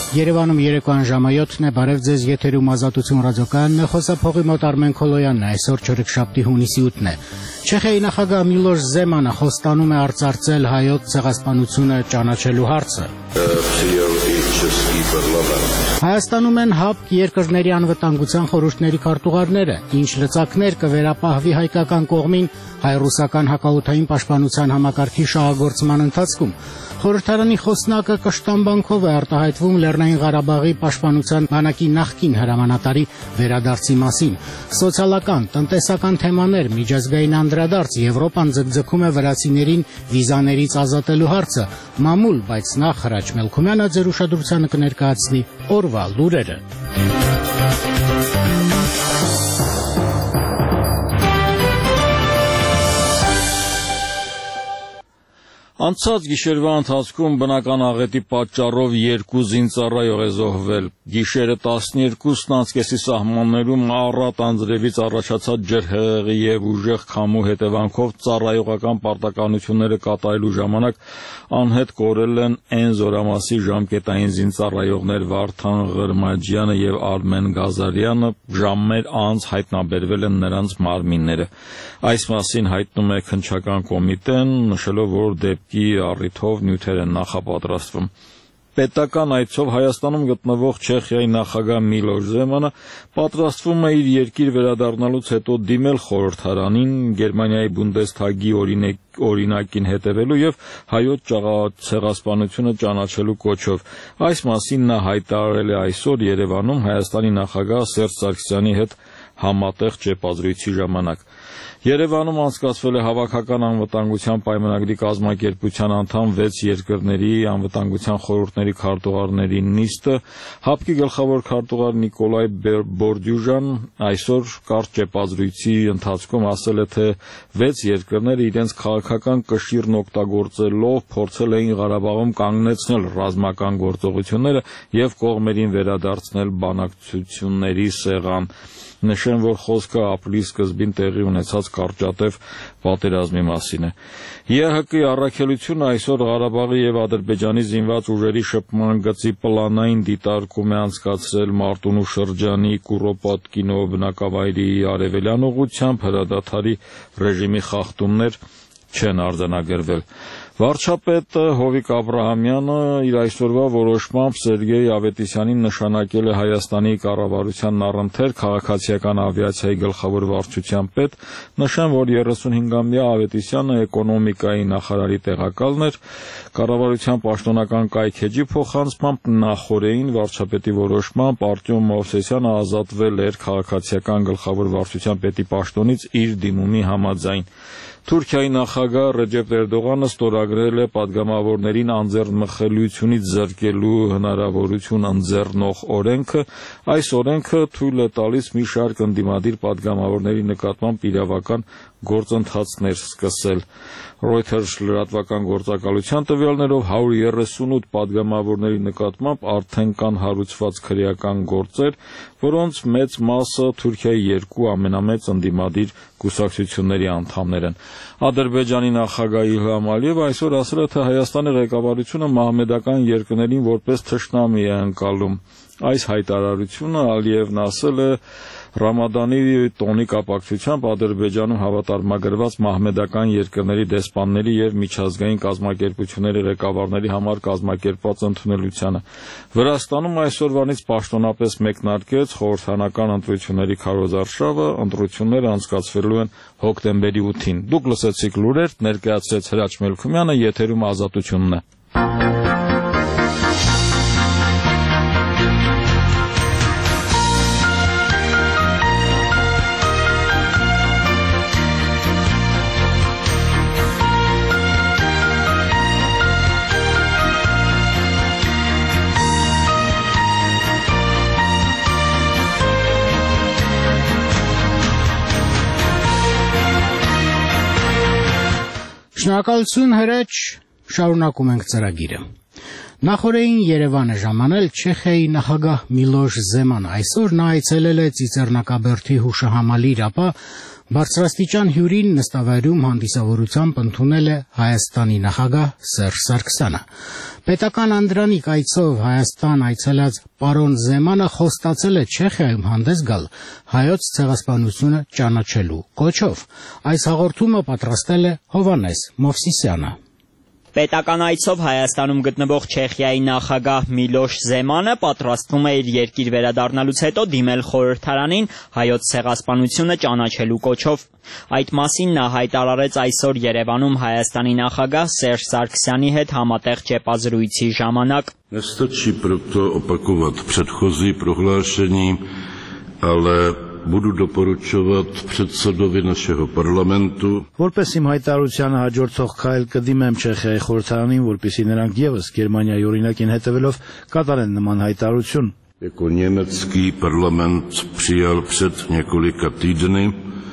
Երևանում երեկոյան ժամը 7-ն է, բարև ձեզ, եթերում Ազատություն ռադիոկայանն է, խոսափողի մոտ Արմեն Քոլոյանն է, այսօր չորեքշաբթի հունիսի 8-ն է։ Չեխիայի նախագահ Միլոշ Զեմանը խոստանում է արծարծել հայոց ցեղասպանությունը ճանաչելու հարցը։ Հայաստանում են ՀԱՊԿ երկրների անվտանգության խորհուրդների քարտուղարները, ինչ լծակներ կվերապահվի հայկական կողմին հայ-ռուսական հակաօդային պաշտպանության համակարգի շահագործման ընթացքում։ Խորհրդարանի խոսնակը կշտամբանքով է արտահայտվում Լեռնային Ղարաբաղի պաշտպանության բանակի նախկին հրամանատարի վերադարձի մասին։ Սոցիալական, տնտեսական թեմաներ, միջազգային անդրադարձ, Եվրոպան ձգձգում է վրացիներին վիզաներից ազատելու հարցը։ Մամուլ, բայց նախ Հրաչ Մելքումյանը ձեր ուշադրությանը կներկայացնի օրվա լուրերը։ Անցած գիշերվա ընթացքում բնական աղետի պատճառով 2 զինծառայող է զոհվել։ Գիշերը 12-ն անցկեսի սահմաններում առատ անձրևից առաջացած ջրհեղեղի եւ ուժեղ քամու հետևանքով ծառայողական պարտականությունները կատարելու ժամանակ անհետ կորել են N զորամասի ժամկետային զինծառայողներ Վարդան Ղրմաջյանը եւ Արմեն Գազարյանը, ժամեր անց հայտնաբերվել են նրանց մարմինները։ Այս մասին հայտնում է քննչական կոմիտեն, նշելով, որ դեպքի առիթով նյութեր են նախապատրաստվում։ Պետական այցով Հայաստանում գտնվող Չեխիայի նախագահ Միլոշ Զեմանը պատրաստվում է իր երկիր վերադառնալուց հետո դիմել խորհրդարանին Գերմանիայի Բունդեսթագի օրինակին հետևելու եւ հայոց ցեղասպանությունը ճանաչելու կոչով։ Այս մասին նա հայտարարել է այսօր Երևանում Հայաստանի նախագահ Սերժ Սարգսյանի հետ համատեղ ճեպազրույցի ժամանակ։ Երևանում անցկացվել է Հավաքական անվտանգության պայմանագրի կազմակերպության անդամ 6 երկրների անվտանգության խորհուրդների քարտուղարների նիստը։ ՀԱՊԿ-ի գլխավոր քարտուղար Նիկոլայ Բորդյուժան այսօր կարճ ճեպազրույցի ընթացքում ասել է, թե 6 երկրները իրենց քաղաքական կշիռն օգտագործելով փորձել էին Ղարաբաղում կանգնեցնել ռազմական գործողությունները եւ կողմերին վերադարձնել բանակցությունների սեղան։ Նշեմ, որ խոսքը ապրիլի սկզբին տեղի ունեցած կարճատև պատերազմի մասին է։ ԵՀԿ-ի առաքելությունը այսօր Ղարաբաղի եւ Ադրբեջանի զինված ուժերի շփման գծի պլանային դիտարկում է անցկացրել Մարտունու շրջանի Կուրոպատկինո բնակավայրի արևելյան ուղղությամբ հրադադարի ռեժիմի խախտումներ չեն արձանագրվել։ Վարչապետ Հովիկ Աբրահամյանը իր այսօրվա որոշմամբ Սերգեյ Ավետիսյանին նշանակել է Հայաստանի կառավարությանն առընթեր քաղաքացիական ավիացիայի գլխավոր վարչության պետ։ Նշեմ, որ 35-ամյա Ավետիսյանը էկոնոմիկայի նախարարի տեղակալն էր։ Կառավարության պաշտոնական կայքեջի փոխանցմամբ նախորդին վարչապետի որոշմամբ Արտյոմ Մովսեսյանը ազատվել էր քաղաքացիական գլխավոր վարչության պետի պաշտոնից իր դիմումի համաձայն։ Թուրքիայի նախագահ Ռեջեփ Էրդողանը ստորագրել է падգամավորներին անձեռնմխելիությունից զրկելու հնարավորություն ընձեռնող օրենքը։ Այս օրենքը թույլ է տալիս մի շարք ընդդիմադիր падգամավորների նկատմամբ իրավական գործընթացներ սկսել։ Reuters լրատվական գործակալության տվյալներով 138 падգամավորների նկատմամբ արդեն կան հարուցված քրեական գործեր, որոնց մեծ մասը Թուրքիայի 2 ամենամեծ ընդդիմադիր կուսակցությունների անդամներ են։ Ադրբեջանի նախագահ Իլհամ Ալիևը այսօր ասել է, թե Հայաստանի ղեկավարությունը մահմեդական երկրներին որպես թշնամի է ընկալում։ Այս հայտարարությունը Ալիևն ասել է Ռամադանի տոնի կապակցությամբ Ադրբեջանում հավատարմագրված մահմեդական երկրների դեսպանների եւ միջազգային կազմակերպությունների ղեկավարների համար կազմակերպված ընդունելությանը։ Վրաստանում այսօրվանից պաշտոնապես մեկնարկեց խորհրդարանական ընտրությունների քարոզարշավը, ընտրությունները անցկացվելու են հոկտեմբերի 8-ին։ Դուք լսեցիք լուրեր, ներկայացրեց Հրաչ Մելքումյանը, եթերում Ազատությունն է։ Շնորհակալություն Հրաչ, շարունակում ենք ծրագիրը։ Նախորդին Երևան է ժամանել Չեխիայի նախագահ Միլոշ Զեմանը։ Այսօր նա այցելել է Ծիծեռնակաբերդի հուշահամալիր, ապա բարձրաստիճան հյուրին նստավայրում հանդիսավորությամբ ընդունել է Հայաստանի նախագահ Սերժ Սարգսյանը։ Պետական անդրանիկ այցով Հայաստան այցելած պարոն Զեմանը խոստացել է Չեխիայում հանդես գալ հայոց ցեղասպանությունը ճանաչելու կոչով։ Այս հաղորդումը պատրաստել է Հովհաննես Մովսիսյանը։ Պետական այցով Հայաստանում գտնվող Չեխիայի նախագահ Միլոշ Զեմանը պատրաստվում է իր երկիր վերադառնալուց հետո դիմել խորհրդարանին հայոց ցեղասպանությունը ճանաչելու կոչով։ Այդ մասին նա հայտարարեց այսօր Երևանում Հայաստանի նախագահ Սերժ Սարգսյանի հետ համատեղ ճեպազրույցի ժամանակ։ Nestačí proto opakovat předchozí prohlášení, ale budu doporučovat předsedovi našeho parlamentu. Որպես իմ հայտարարությանը հաջորդող քայլ կդիմեմ Չեխիայի խորհրդարանին, որպեսզի նրանք եւս Գերմանիայի օրինակին հետևելով կատարեն նման հայտարարություն։ Jako německý parlament přijal před několika týdny,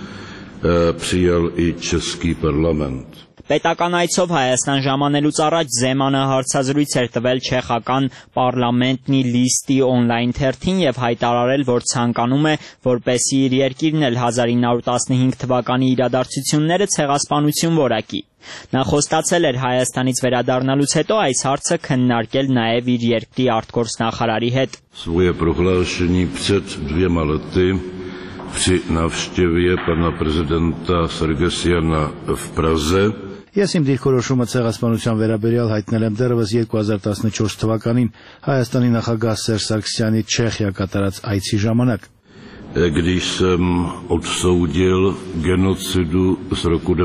přijal i český parlament. Պետական այցով Հայաստան ժամանելուց առաջ Զեմանը հարցազրույց էր տվել չեխական պարլամենտնի լիստի օնլայն թերթին եւ հայտարարել, որ ցանկանում է, որպեսզի իր երկիրն էլ 1915 թվականի իրադարձությունները ցեղասպանություն որակի։ Նա խոստացել էր Հայաստանից վերադառնալուց հետո այս հարցը քննարկել նաեւ իր երկրի արտգործնախարարի հետ։ Svoje prohlášení před 2 lety při návštěvě pana prezidenta Sargsjana v Praze. Ես իմ դիրքորոշումը ցեղասպանության վերաբերյալ հայտնել եմ դեռևս 2014 թվականին Հայաստանի նախագահ Սերժ Սարգսյանի Չեխիա կատարած այցի ժամանակ։ Když jsem odsoudil genocidu z roku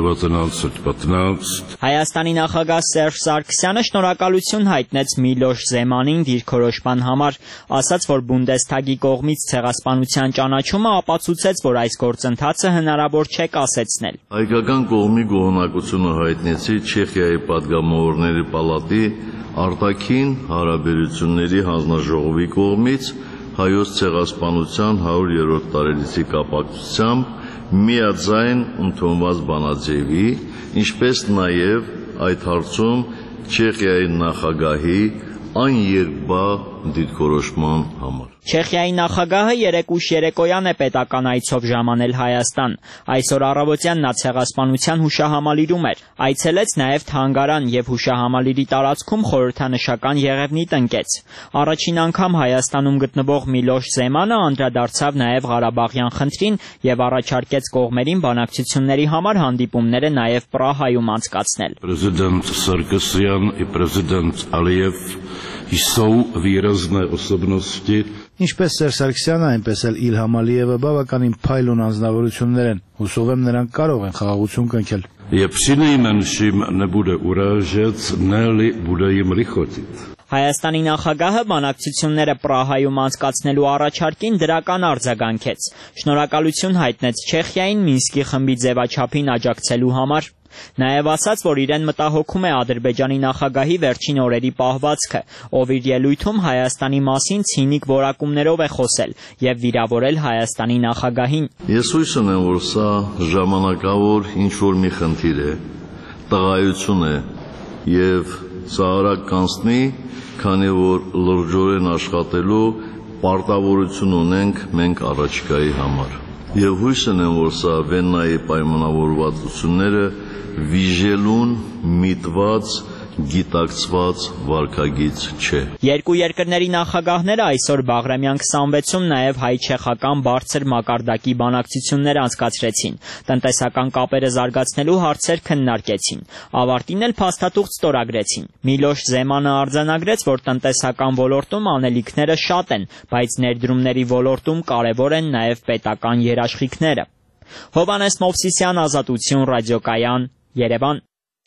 1915. Հայաստանի նախագահ Սերժ Սարգսյանը շնորհակալություն հայտնեց Միլոշ Զեմանին դիրքորոշման համար, ասաց, որ Բունդեսթագի կողմից ցեղասպանության ճանաչումը ապացուցեց, որ այս գործընթացը հնարավոր չէ կասեցնել։ Հայկական կողմի գոհունակությունը հայտնեցի Չեխիայի պատգամավորների պալատի արտաքին հարաբերությունների հանձնաժողովի կողմից հայոց ցեղասպանության 100-րդ տարելիցի կապակցությամբ միաձայն ընդունված բանաձևի, ինչպես նաև այդ հարցում Չեխիայի նախագահի աներկբա դիրքորոշման համար։ Չեխիայի նախագահը երեկուշ երեկոյան է պետական այցով ժամանել Հայաստան։ Այսօր առավոտյան նա ցեղասպանության հուշահամալիրում էր։ Այցելեց նաև թանգարան եւ հուշահամալիրի տարածքում խորհրդանշական եղևնի տնկեց։ Առաջին անգամ Հայաստանում գտնվող Միլոշ Զեմանը անդրադարձավ նաև Ղարաբաղյան խնդրին եւ առաջարկեց кողմերին բանակցությունների համար հանդիպումները նաև Պրահայում անցկացնել։ Prezident Sargsyan и prezident Aliyev jsou výrazné osobnosti. Ինչպես Սերժ Սարգսյանը, այնպես էլ Իլհամ Ալիևը բավականին փայլուն անձնավորություններ են։ Հուսով եմ նրանք կարող են խաղաղություն կնքել։ Je přinejmenším nebude urážet, ne-li bude jim lichotit. Հայաստանի նախագահը բանակցությունները Պրահայում անցկացնելու առաջարկին դրական արձագանքեց։ Շնորհակալություն հայտնեց Չեխիային Մինսկի խմբի ձևաչափին աջակցելու համար։ Նաև ասաց, որ իրեն մտահոգում է Ադրբեջանի նախագահի վերջին օրերի պահվածքը, ով իր ելույթում Հայաստանի մասին ցինիկ որակումներով է խոսել եւ վիրավորել Հայաստանի նախագահին։ Ես հույս ունեմ, որ սա ժամանակավոր ինչ-որ մի խնդիր է, տղայություն է եւ սա արագ կանցնի, քանի որ լրջորեն աշխատելու պարտավորություն ունենք մենք առաջիկայի համար։ Եվ հույս ունեմ, որ սա Վեննայի պայմանավորվածությունները վիժելուն միտված գիտակցված վարքագիծ չէ։ Երկու երկրների նախագահները այսօր Բաղրամյան 26-ում նաև հայ-չեխական բարձր մակարդակի բանակցություններ անցկացրեցին, տնտեսական կապերը զարգացնելու հարցեր քննարկեցին, ավարտին էլ փաստաթուղթ ստորագրեցին։ Միլոշ Զեմանը արձանագրեց, որ տնտեսական ոլորտում անելիքները շատ են, բայց ներդրումների ոլորտում կարևոր են նաև պետական երաշխիքները։ Հովհաննես Մովսիսյան, Ազատություն, ռադիոկայան, Երևան։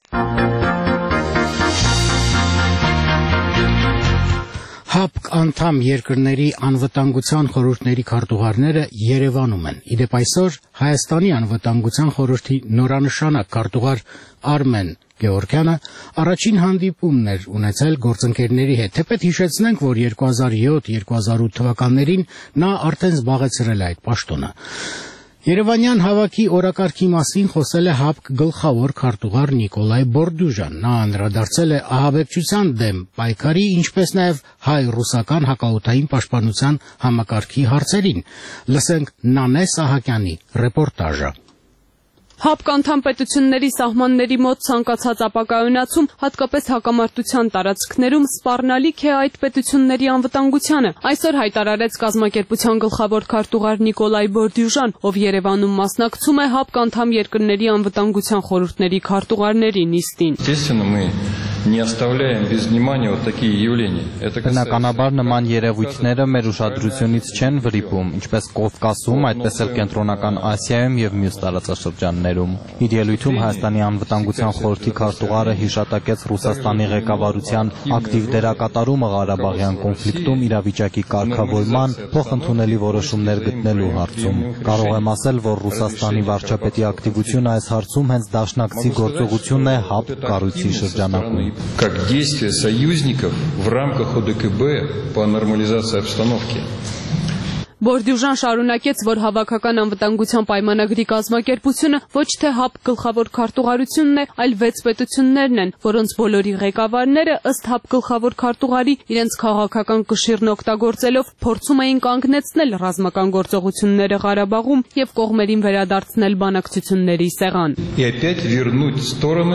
ՀԱՊԿ անդամ երկրների անվտանգության խորհուրդների քարտուղարները Երևանում են։ Իդեպ այսօր Հայաստանի անվտանգության խորհրդի նորանշանակ քարտուղար Արմեն Գեորգյանը առաջին հանդիպումն էր ունեցել գործընկերների հետ։ Թեպետ հիշեցնենք, որ 2007-2008 թվականներին նա արդեն զբաղեցրել է այդ պաշտոնը։ Երևանյան հավաքի օրակարգի մասին խոսել է ՀԱՊԿ գլխավոր քարտուղար Նիկոլայ Բորդյուժան։ Նա անդրադարձել է ահաբեկչության դեմ պայքարի, ինչպես նաև հայ-ռուսական հակաօդային պաշտպանության համակարգի հարցերին։ Լսենք Նանե Սահակյանի ռեպորտաժը։ ՀԱՊԿ անդամ պետությունների սահմանների մոտ ցանկացած ապակայունացում, հատկապես հակամարտության տարածքներում, սպառնալիք է այդ պետությունների անվտանգությանը։ Այսօր հայտարարեց կազմակերպության գլխավոր քարտուղար Նիկոլայ Բորդյուժան, ով Երևանում մասնակցում է ՀԱՊԿ անդամ երկրների անվտանգության խորհուրդների քարտուղարների նիստին։ Բնականաբար նման երևույթները մեր ուշադրությունից չեն վրիպում, ինչպես Կովկասում, այդպես էլ Կենտրոնական Ասիայում եւ մյուս տարածաշրջաններում։ Իր ելույթում Հայաստանի անվտանգության խորհրդի քարտուղարը հիշատակեց Ռուսաստանի ղեկավարության ակտիվ դերակատարումը Ղարաբաղյան կոնֆլիկտում իրավիճակի կարգավորման, փոխընդունելի որոշումներ գտնելու հարցում։ Կարող եմ ասել, որ Ռուսաստանի վարչապետի ակտիվությունը այս հարցում հենց դաշնակցի գործողությունն է ՀԱՊԿ կառույցի շրջանակում։ Как действия союзников в рамках ОДКБ по нормализации обстановки. Բորդյուժան շարունակեց, որ հավաքական անվտանգության պայմանագրի կազմակերպությունը ոչ թե ՀԱՊԿ գլխավոր քարտուղարությունն է, այլ 6 պետություններն են, որոնց բոլորի ղեկավարները ըստ ՀԱՊԿ գլխավոր քարտուղարի իրենց քաղաքական կշիռն օգտագործելով փորձում էին կանգնեցնել ռազմական գործողությունները Ղարաբաղում եւ կողմերին վերադարձնել բանակցությունների սեղան։ И опять вернуть стороны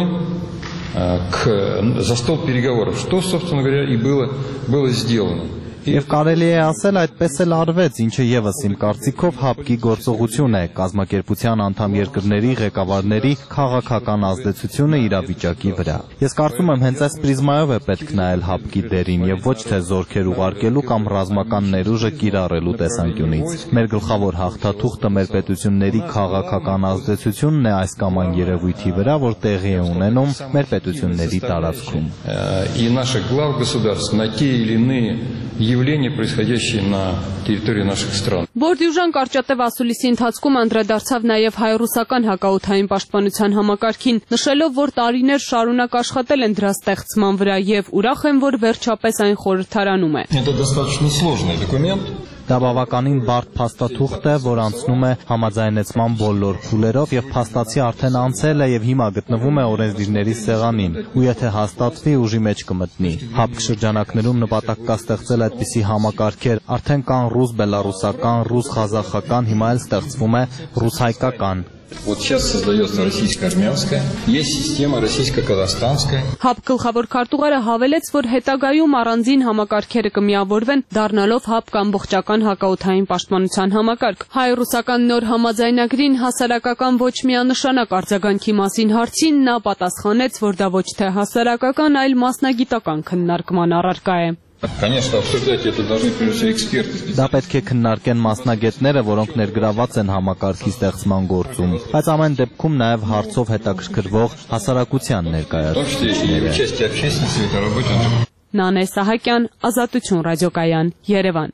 за стол переговоров, что, собственно говоря, и было сделано. Եվ կարելի է ասել այդպես էլ արվեց, ինչը եւս իմ կարծիքով ՀԱՊԿ-ի գործողություն է, կազմակերպության անդամ երկրների ղեկավարների քաղաքական ազդեցությունը իրավիճակի վրա։ Ես կարծում եմ հենց այս պրիզմայով է պետք նայել ՀԱՊԿ-ի դերին եւ ոչ թե զորքեր ուղարկելու կամ ռազմական ներուժը կիրառելու տեսանկյունից։ Մեր գլխավոր հաղթաթուղթը մեր պետությունների քաղաքական ազդեցությունն է այս կամ այն երևույթի վրա, որ տեղի է ունենում մեր պետությունների տարածքում։ И наших глав государств на те или иные явления, происходящие на территории наших стран. Բորդյուժան կարճատև ասուլիսի ընթացքում անդրադարձավ նաև հայ-ռուսական հակաօդային պաշտպանության համակարգին, նշելով, որ տարիներ շարունակ աշխատել են դրա ստեղծման վրա եւ ուրախ են, որ վերջապես այն խորհրդարանում է։ Это достаточно сложный документ. Դա բավականին բարդ փաստաթուղթ է, որ անցնում է համաձայնեցման բոլոր փուլերով եւ փաստացի արդեն անցել է եւ հիմա գտնվում է օրենսդիրների սեղանին, ու եթե հաստատվի, ուժի մեջ կմտնի։ ՀԱՊԿ շրջանակներում նպատակ կա ստեղծել այդպիսի համակարգեր, արդեն կան ռուս-բելարուսական, ռուս-ղազախական, հիմա էլ ստեղծվում է ռուս-հայկական։ Вот сейчас создается российско-армянская, есть система российско-казахстанская. ՀԱՊԿ գլխավոր քարտուղարը հավելեց, որ հետագայում առանձին համակարգերը կմիավորվեն, դառնալով ՀԱՊԿ ամբողջական հակաօդային պաշտպանության համակարգ։ Հայ-ռուսական նոր համաձայնագրին հասարակական ոչ միանշանակ արձագանքի մասին հարցին նա պատասխանեց, որ դա ոչ թե հասարակական, այլ մասնագիտական քննարկման առարկա է։ Конечно, обсуждать это должны прежде всего эксперты. Դա պետք է քննարկեն մասնագետները, որոնք ներգրաված են համակարգի ստեղծման գործում, բայց ամեն դեպքում նաև հարցով հետաքրքրվող հասարակության ներկայացուցիչները։ Նանե Սահակյան, Ազատություն ռադիոկայան, Երևան։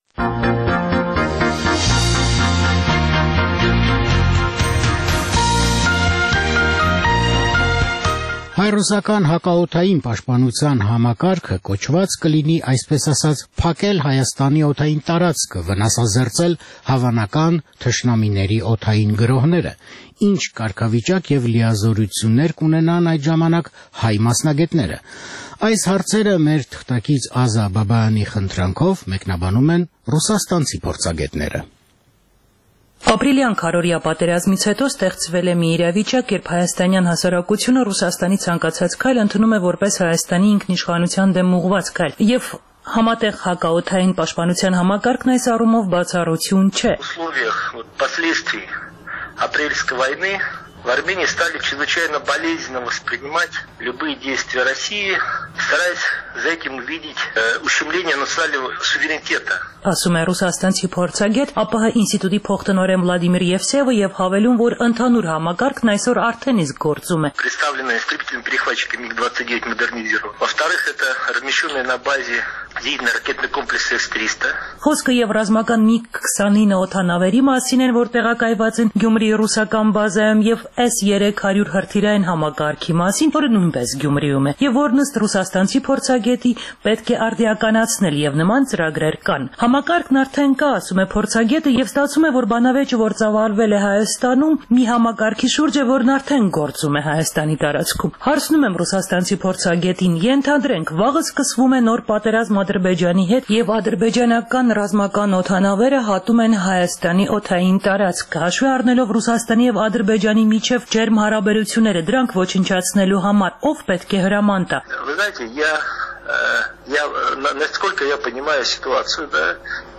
Հայ-ռուսական հակաօդային պաշտպանության համակարգը կոչված կլինի, այսպես ասած, փակել Հայաստանի օդային տարածքը, վնասազերծել հավանական թշնամիների օդային գրոհները, ինչ կարգավիճակ եւ լիազորություններ կունենան այդ ժամանակ հայ մասնագետները։ Այս հարցերը մեր թղթակից Ազա Բաբայանի խնդրանքով մեկնաբանում են ռուսաստանցի փորձագետները։ Ապրիլյան քարորիա պատերազմից հետո ստեղծվել է մի իրավիճակ, երբ հայաստանյան հասարակությունը Ռուսաստանի ցանկացած քայլ ընդունում է որպես Հայաստանի ինքնիշխանության дем ուղղված քայլ, եւ համատեղ հակաօդային պաշտպանության համակարգն այս առումով բացառություն չէ։ В Армении стали чрезвычайно болезненно воспринимать любые действия России, стараясь за этим увидеть ущемление национального суверенитета. Ասում է ռուսաստանցի փորձագետ, ԱՊՀ ինստիտուտի փոխտնօրեն Վլադիմիր Եվսեևը եւ հավելում, որ ընդհանուր համակարգն այսօր արդեն իսկ գործում է։ Представленная истребительными перехватчиками МиГ-29 модернизирован. Во-вторых, это размещенная на базе зенитно-ракетный комплекс С-300. Խոսքը եւ ռազմական MiG-29 օդանավերի մասին են, որ տեղակայված են Գյումրիի ռուսական բազայում եւ S-300 հրթիռային համակարգի մասին, որը նույնպես Գյումրիում է, եւ որն ըստ ռուսաստանցի փորձագետի պետք է արդիականացնել եւ նման ծրագրեր կան։ Համակարգն արդեն կա, ասում է փորձագետը, եւ ստացվում է, որ բանավեճը, որ ծավալվել է Հայաստանում, մի համակարգի շուրջ է, որն արդեն գործում է Հայաստանի տարածքում։ Հարցնում եմ ռուսաստանցի փորձագետին, ենթադրենք, վաղը սկսվում է նոր պատերազմ Ադրբեջանի հետ եւ ադրբեջանական ռազմական օդանավերը հատում են Հայաստանի օդային տարածք, հաշվի առնելով Ռուսաստանի եւ Ադրբեջանի միջև ջերմ հարաբերությունները, դրանք ոչնչացնելու համար ով պետք է հրաման տա։ Вы знаете, насколько я понимаю ситуацию, да,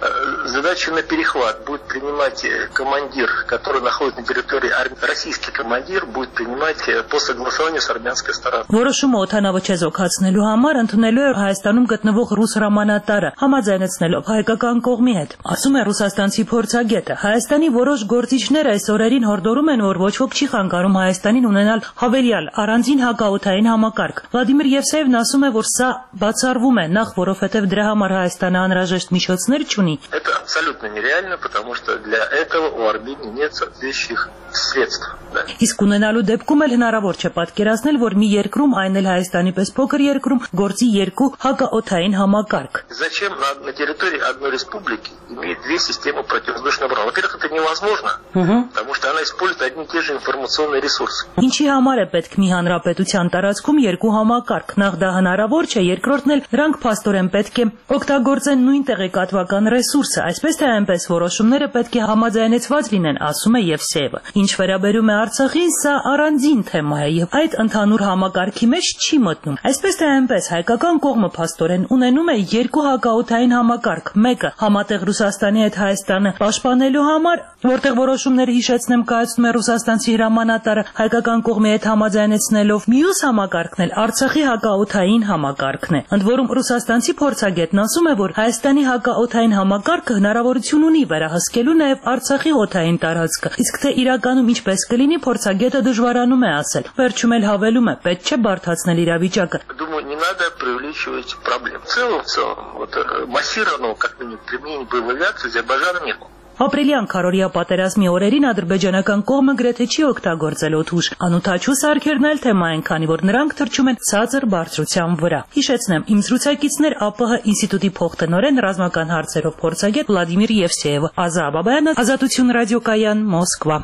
задачу на перехват будет принимать командир, который находится на территории армии. Российский командир будет принимать по согласованию с армянской стороной. Որոշումը օդանավը չեզոքացնելու համար ընդունելու է Հայաստանում գտնվող ռուս հրամանատարը, համաձայնեցնելով հայկական կողմի հետ։ Ասում է ռուսաստանցի փորձագետը, Հայաստանի որոշ գործիչներ այս օրերին հորդորում են, որ ոչ ոք չի խանգարում Հայաստանին ունենալ հավելյալ առանձին հակաօդային համակարգ։ Վլադիմիր Եվսեևն ասում է, որ սա բացառվում է, նախ որովհետև դրա համար Հայաստանը անհրաժեշտ միջոցներ չունի։ Это абсолютно нереально, потому что для этого у Армении нет соответствующих средств. Իսկ ունենալու դեպքում էլ հնարավոր չէ պատկերացնել, որ մի երկրում, այն էլ Հայաստանի պես փոքր երկրում, գործի երկու հակաօդային համակարգ։ Зачем на территории одной республики иметь две системы противовоздушной обороны? Во-первых, это невозможно, потому что она использует одни и те же информационные ресурсы. Ինչի համար է պետք մի հանրապետության տարածքում երկու համակարգ։ Նախ դա հնարավոր չէ, երկրորդն էլ դրանք փաստորեն պետք է օգտագործեն նույն տեղեկատվական ռեսուրսը, այսպես թե այնպես որոշումները պետք է համաձայնեցված լինեն, ասում է Եվսեևը։ Ինչ վերաբերում է Արցախին, սա առանձին թեմա է եւ այդ ընդհանուր համակարգի մեջ չի մտնում։ Այսպես թե այնպես հայկական կողմը փաստորեն ունենում է երկու հակաօդային համակարգ, մեկը համատեղ Ռուսաստանի հետ Հայաստանը պաշտպանելու համար, որտեղ որոշումները հիշեցնեմ կայացնում է ռուսաստանցի հրամանատարը հայկական կողմի հետ համաձայնեցնելով, մյուս համակարգն էլ Արցախի հակաօդային համակարգն է։ Ընդ որում ռուսաստանցի փորձագետն ասում է, որ Հայաստանի հակաօդային համակարգը հնարավորություն ունի վերահսկելու նաև Արցախի օդային տարածքը, իսկ թե իրականում ինչպես կլինի, փորձագետը дժվարանում է ասել։ Վերջում էլ հավելում է, պետք չէ բարդացնել իրավիճակը։ Думаю, не надо преувеличивать проблем. В целом, вот массированного, как минимум, применения боевой авиации Азербайджана нет. Ապրիլյան քարորիա պատերազմի օրերին ադրբեջանական կողմը գրեթե չի օգտագործել օդուժ։ Անուտաչու սարքերն էլ թեմա են, քանի որ նրանք թռչում են ցածր բարձրության վրա։ Հիշեցնեմ, իմ զրուցակիցներ ԱՊՀ ինստիտուտի փոխտնօրեն ռազմական հարցերով փորձագետ Վլադիմիր Եվսեևը, Ազա Աբաբայանը, Ազատություն ռադիոկայան, Մոսկվա։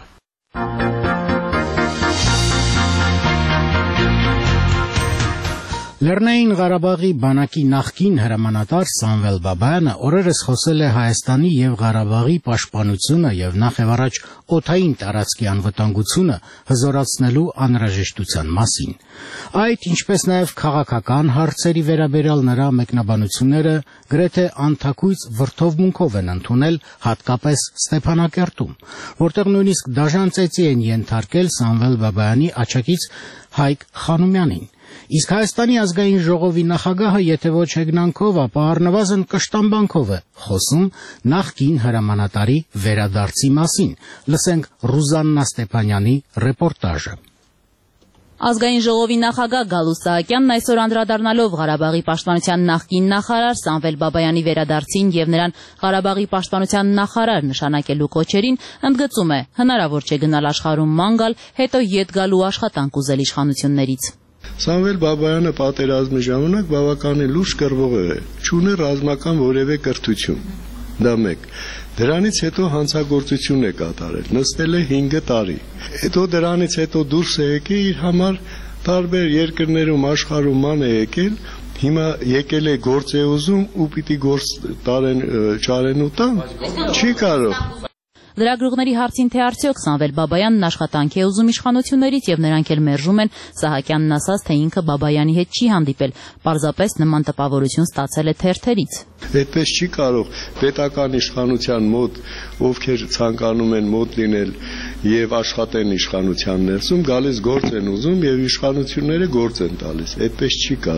Լեռնային Ղարաբաղի բանակի նախկին հրամանատար Սամվել Բաբայանը օրերս խոսել է Հայաստանի եւ Ղարաբաղի պաշտպանությունը եւ նախևառաջ օդային տարածքի անվտանգությունը հզորացնելու անհրաժեշտության մասին։ Այդ ինչպես նաեւ քաղաքական հարցերի վերաբերյալ նրա մեկնաբանությունները գրեթե անթակույց վրդովմունքով են ընդունել հատկապես Ստեփանակերտում, որտեղ նույնիսկ դաժան ծեծի են ենթարկել Սամվել Բաբայանի աջակից Հայկ Խանոմյանին։ Իսկ Հայաստանի ազգային ժողովի նախագահը, եթե ոչ հեգնանքով, ապա առնվազն կշտամբանքով է խոսում նախկին հրամանատարի վերադարձի մասին։ Լսենք Ռուզաննա Ստեփանյանի ռեպորտաժը։ Ազգային ժողովի նախագահ Գալուստ Սահակյանն այսօր անդրադառնալով Ղարաբաղի պաշտպանության նախկին նախարար Սամվել Բաբայանի վերադարձին եւ նրան Ղարաբաղի պաշտպանության նախարար նշանակելու կոչերին ընդգծում է, հնարավոր չէ գնալ աշխարհում ման գալ, հետո ետ գալու աշխատանք ուզել իշխանություններից։ Սամվել Բաբայանը պատերազմի ժամանակ բավականին լուրջ կռվող է, չունի ռազմական որևէ կրթություն։ Դա մեկ։ Դրանից հետո հանցագործություն է կատարել, նստել է 5 տարի։ Հետո դրանից հետո դուրս է եկել իր համար տարբեր երկրներում աշխարհում ման է եկել, հիմա եկել է գործ է ուզում ու պիտի գործ ճարեն ու տան։ Չի կարող։ Լրագրողների հարցին թե արդյոք Սամվել Բաբայանն աշխատանք է ուզում իշխանություններից եւ նրանք էլ մերժում են, Սահակյանն ասաց, թե ինքը Բաբայանի հետ չի հանդիպել, պարզապես նման տպավորություն ստացել է թերթերից։ Այդպես չի կարող պետական իշխանության մոտ, ովքեր ցանկանում են մոտ լինել եւ աշխատեն իշխանության ներսում, գալիս գործ են ուզում եւ իշխանությունները գործ են տալիս։ Այդպես չի կարգը։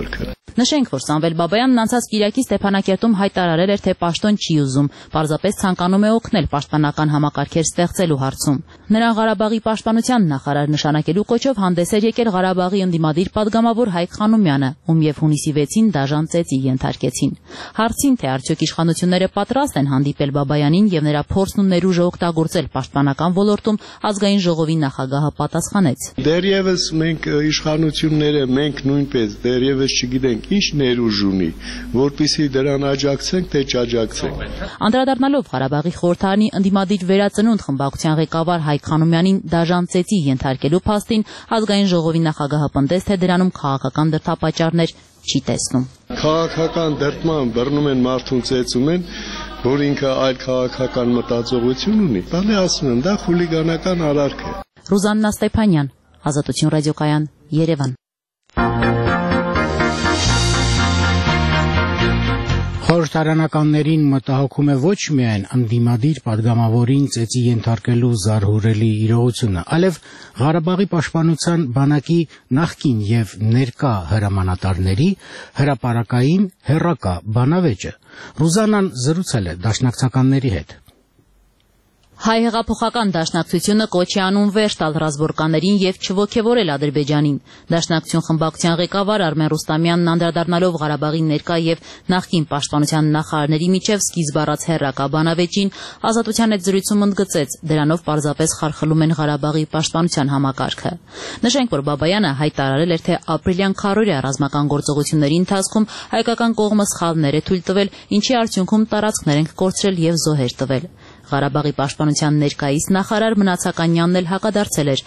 Նշենք, որ Սամվել Բաբայանն անցած Կիրակի Ստեփանակերտում հայտարարել էր, թե պաշտոն չի ուզում, պարզապես ցանկանում է օգնել պաշտպանական համակարգեր ստեղծելու հարցում։ Նրան Ղարաբաղի պաշտպանության նախարար նշանակելու կոչով հանդես էր եկել Ղարաբաղի ընդդիմադիր պատգամավոր Հայկ Խանոմյանը, ում եւ հունիսի 6-ին դաժան ծեծի ենթարկեցին։ Հարցին, թե արդյոք իշխանությունները պատրաստ են հանդիպել Բաբայանին եւ նրա փորձն ու ներուժը օգտագործել պաշտպանական ոլորտում, ազգային ժողովի նախագահը պատասխանեց. Դեռևս մենք իշխանությունները, մենք նույնպես դեռևս չգիտենք ինչ ներուժ ունի, որպեսզի դրան աջակցենք, թե չաջակցենք։ Անդրադառնալով Ղարաբաղի խորհրդարանի ընդդիմադիր վերածնունդ խմբակցության ղեկավար Հայկ Խանոմյանին դաժան ծեծի ենթարկելու փաստին, ազգային ժողովի նախագահը պնդեց, թե դրանում քաղաքական դրդապատճառներ չի տեսնում։ Քաղաքական դրդման բռնում են մարդուն ծեծում են, որ ինքը այլ քաղաքական մտածողություն ունի։ Բալի ասում եմ, դա խուլիգանական արարք է։ Ռուզաննա Ստեփանյան, Ազատություն ռադիոկայան, Երևան։ Խորհրդարանականներին մտահոգում է ոչ միայն ընդդիմադիր պատգամավորին ծեծի ենթարկելու զարհուրելի իրողությունը, այլև Ղարաբաղի պաշտպանության բանակի նախկին եւ ներկա հրամանատարների հրապարակային հերրակա բանավեճը։ Ռուզանան զրուցել է դաշնակցականների հետ։ Հայ հեղափոխական դաշնակցությունը կոչ է անում վերջ տալ ռազմորկաներին եւ չոգեւորել Ադրբեջանին։ Դաշնակցություն խմբակցության ղեկավար Արմեն Ռուստամյանն անդրադառնալով Ղարաբաղի ներկա եւ նախկին պաշտպանության նախարարների միջև սկիզբ առած հերրակա բանավեճին, Ազատության հետ զրույցում ընդգծեց, դրանով պարզապես խարխլում են Ղարաբաղի պաշտպանության համակարգը։ Նշենք, որ Բաբայանը հայտարարել էր, թե ապրիլյան քարորիա ռազմական գործողությունների ընթացքում հայկական կողմը սխալներ է թույլ տվել, ինչի արդյունքում տարածքներ ենք կորցրել եւ զոհեր տվել։ Ղարաբաղի պաշտպանության ներկայիս նախարար Մնացականյանն էլ հակադարձել էր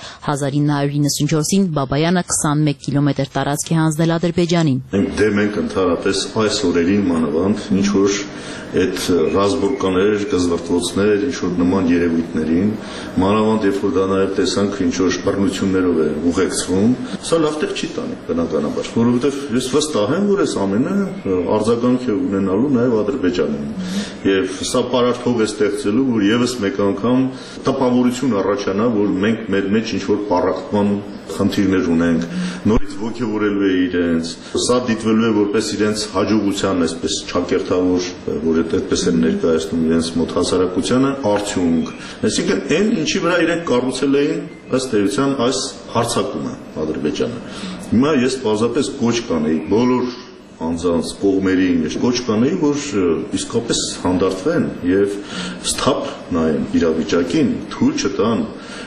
1994-ին Բաբայանը 21 կիլոմետր տարածք է հանձնել Ադրբեջանին։ Մենք դեմ ենք ընդհանրապես այս օրերին մանավանդ ինչ որ այդ ռազմորկաներ, գզվրտվոցներ, ինչ որ նման երևույթներին, մանավանդ երբ որ դա նաև տեսանք ինչ որ բռնություններով է ուղեկցվում, սա լավ տեղ չի տանի բնականաբար, որովհետև ես վստահ եմ, որ այս ամենը արձագանք է ունենալու նաև Ադրբեջանին։ Եվ սա պարարտ է ստեղծելու, որ եւս մեկ անգամ տպավորություն առաջանա, որ մենք մեր մեջ ինչ որ պառակտման խնդիրներ ունենք, նորից ոգևորելու է իրենց, սա դիտվելու է որպես իրենց հաջողության, այսպես չակերտավոր, որ այդպես են ներկայացնում իրենց մոտ հասարակությանը, արդյունք։ Այսինքն այն ինչի վրա իրենք կառուցել էին ըստ էության այս հարձակումը Ադրբեջանը։ Հիմա ես պարզապես կոչ կանեի բոլոր անձանց կողմերին կոչ կանեի, որ իսկապես հանդարտվեն եւ սթափ նայեն իրավիճակին, թույլ չտան,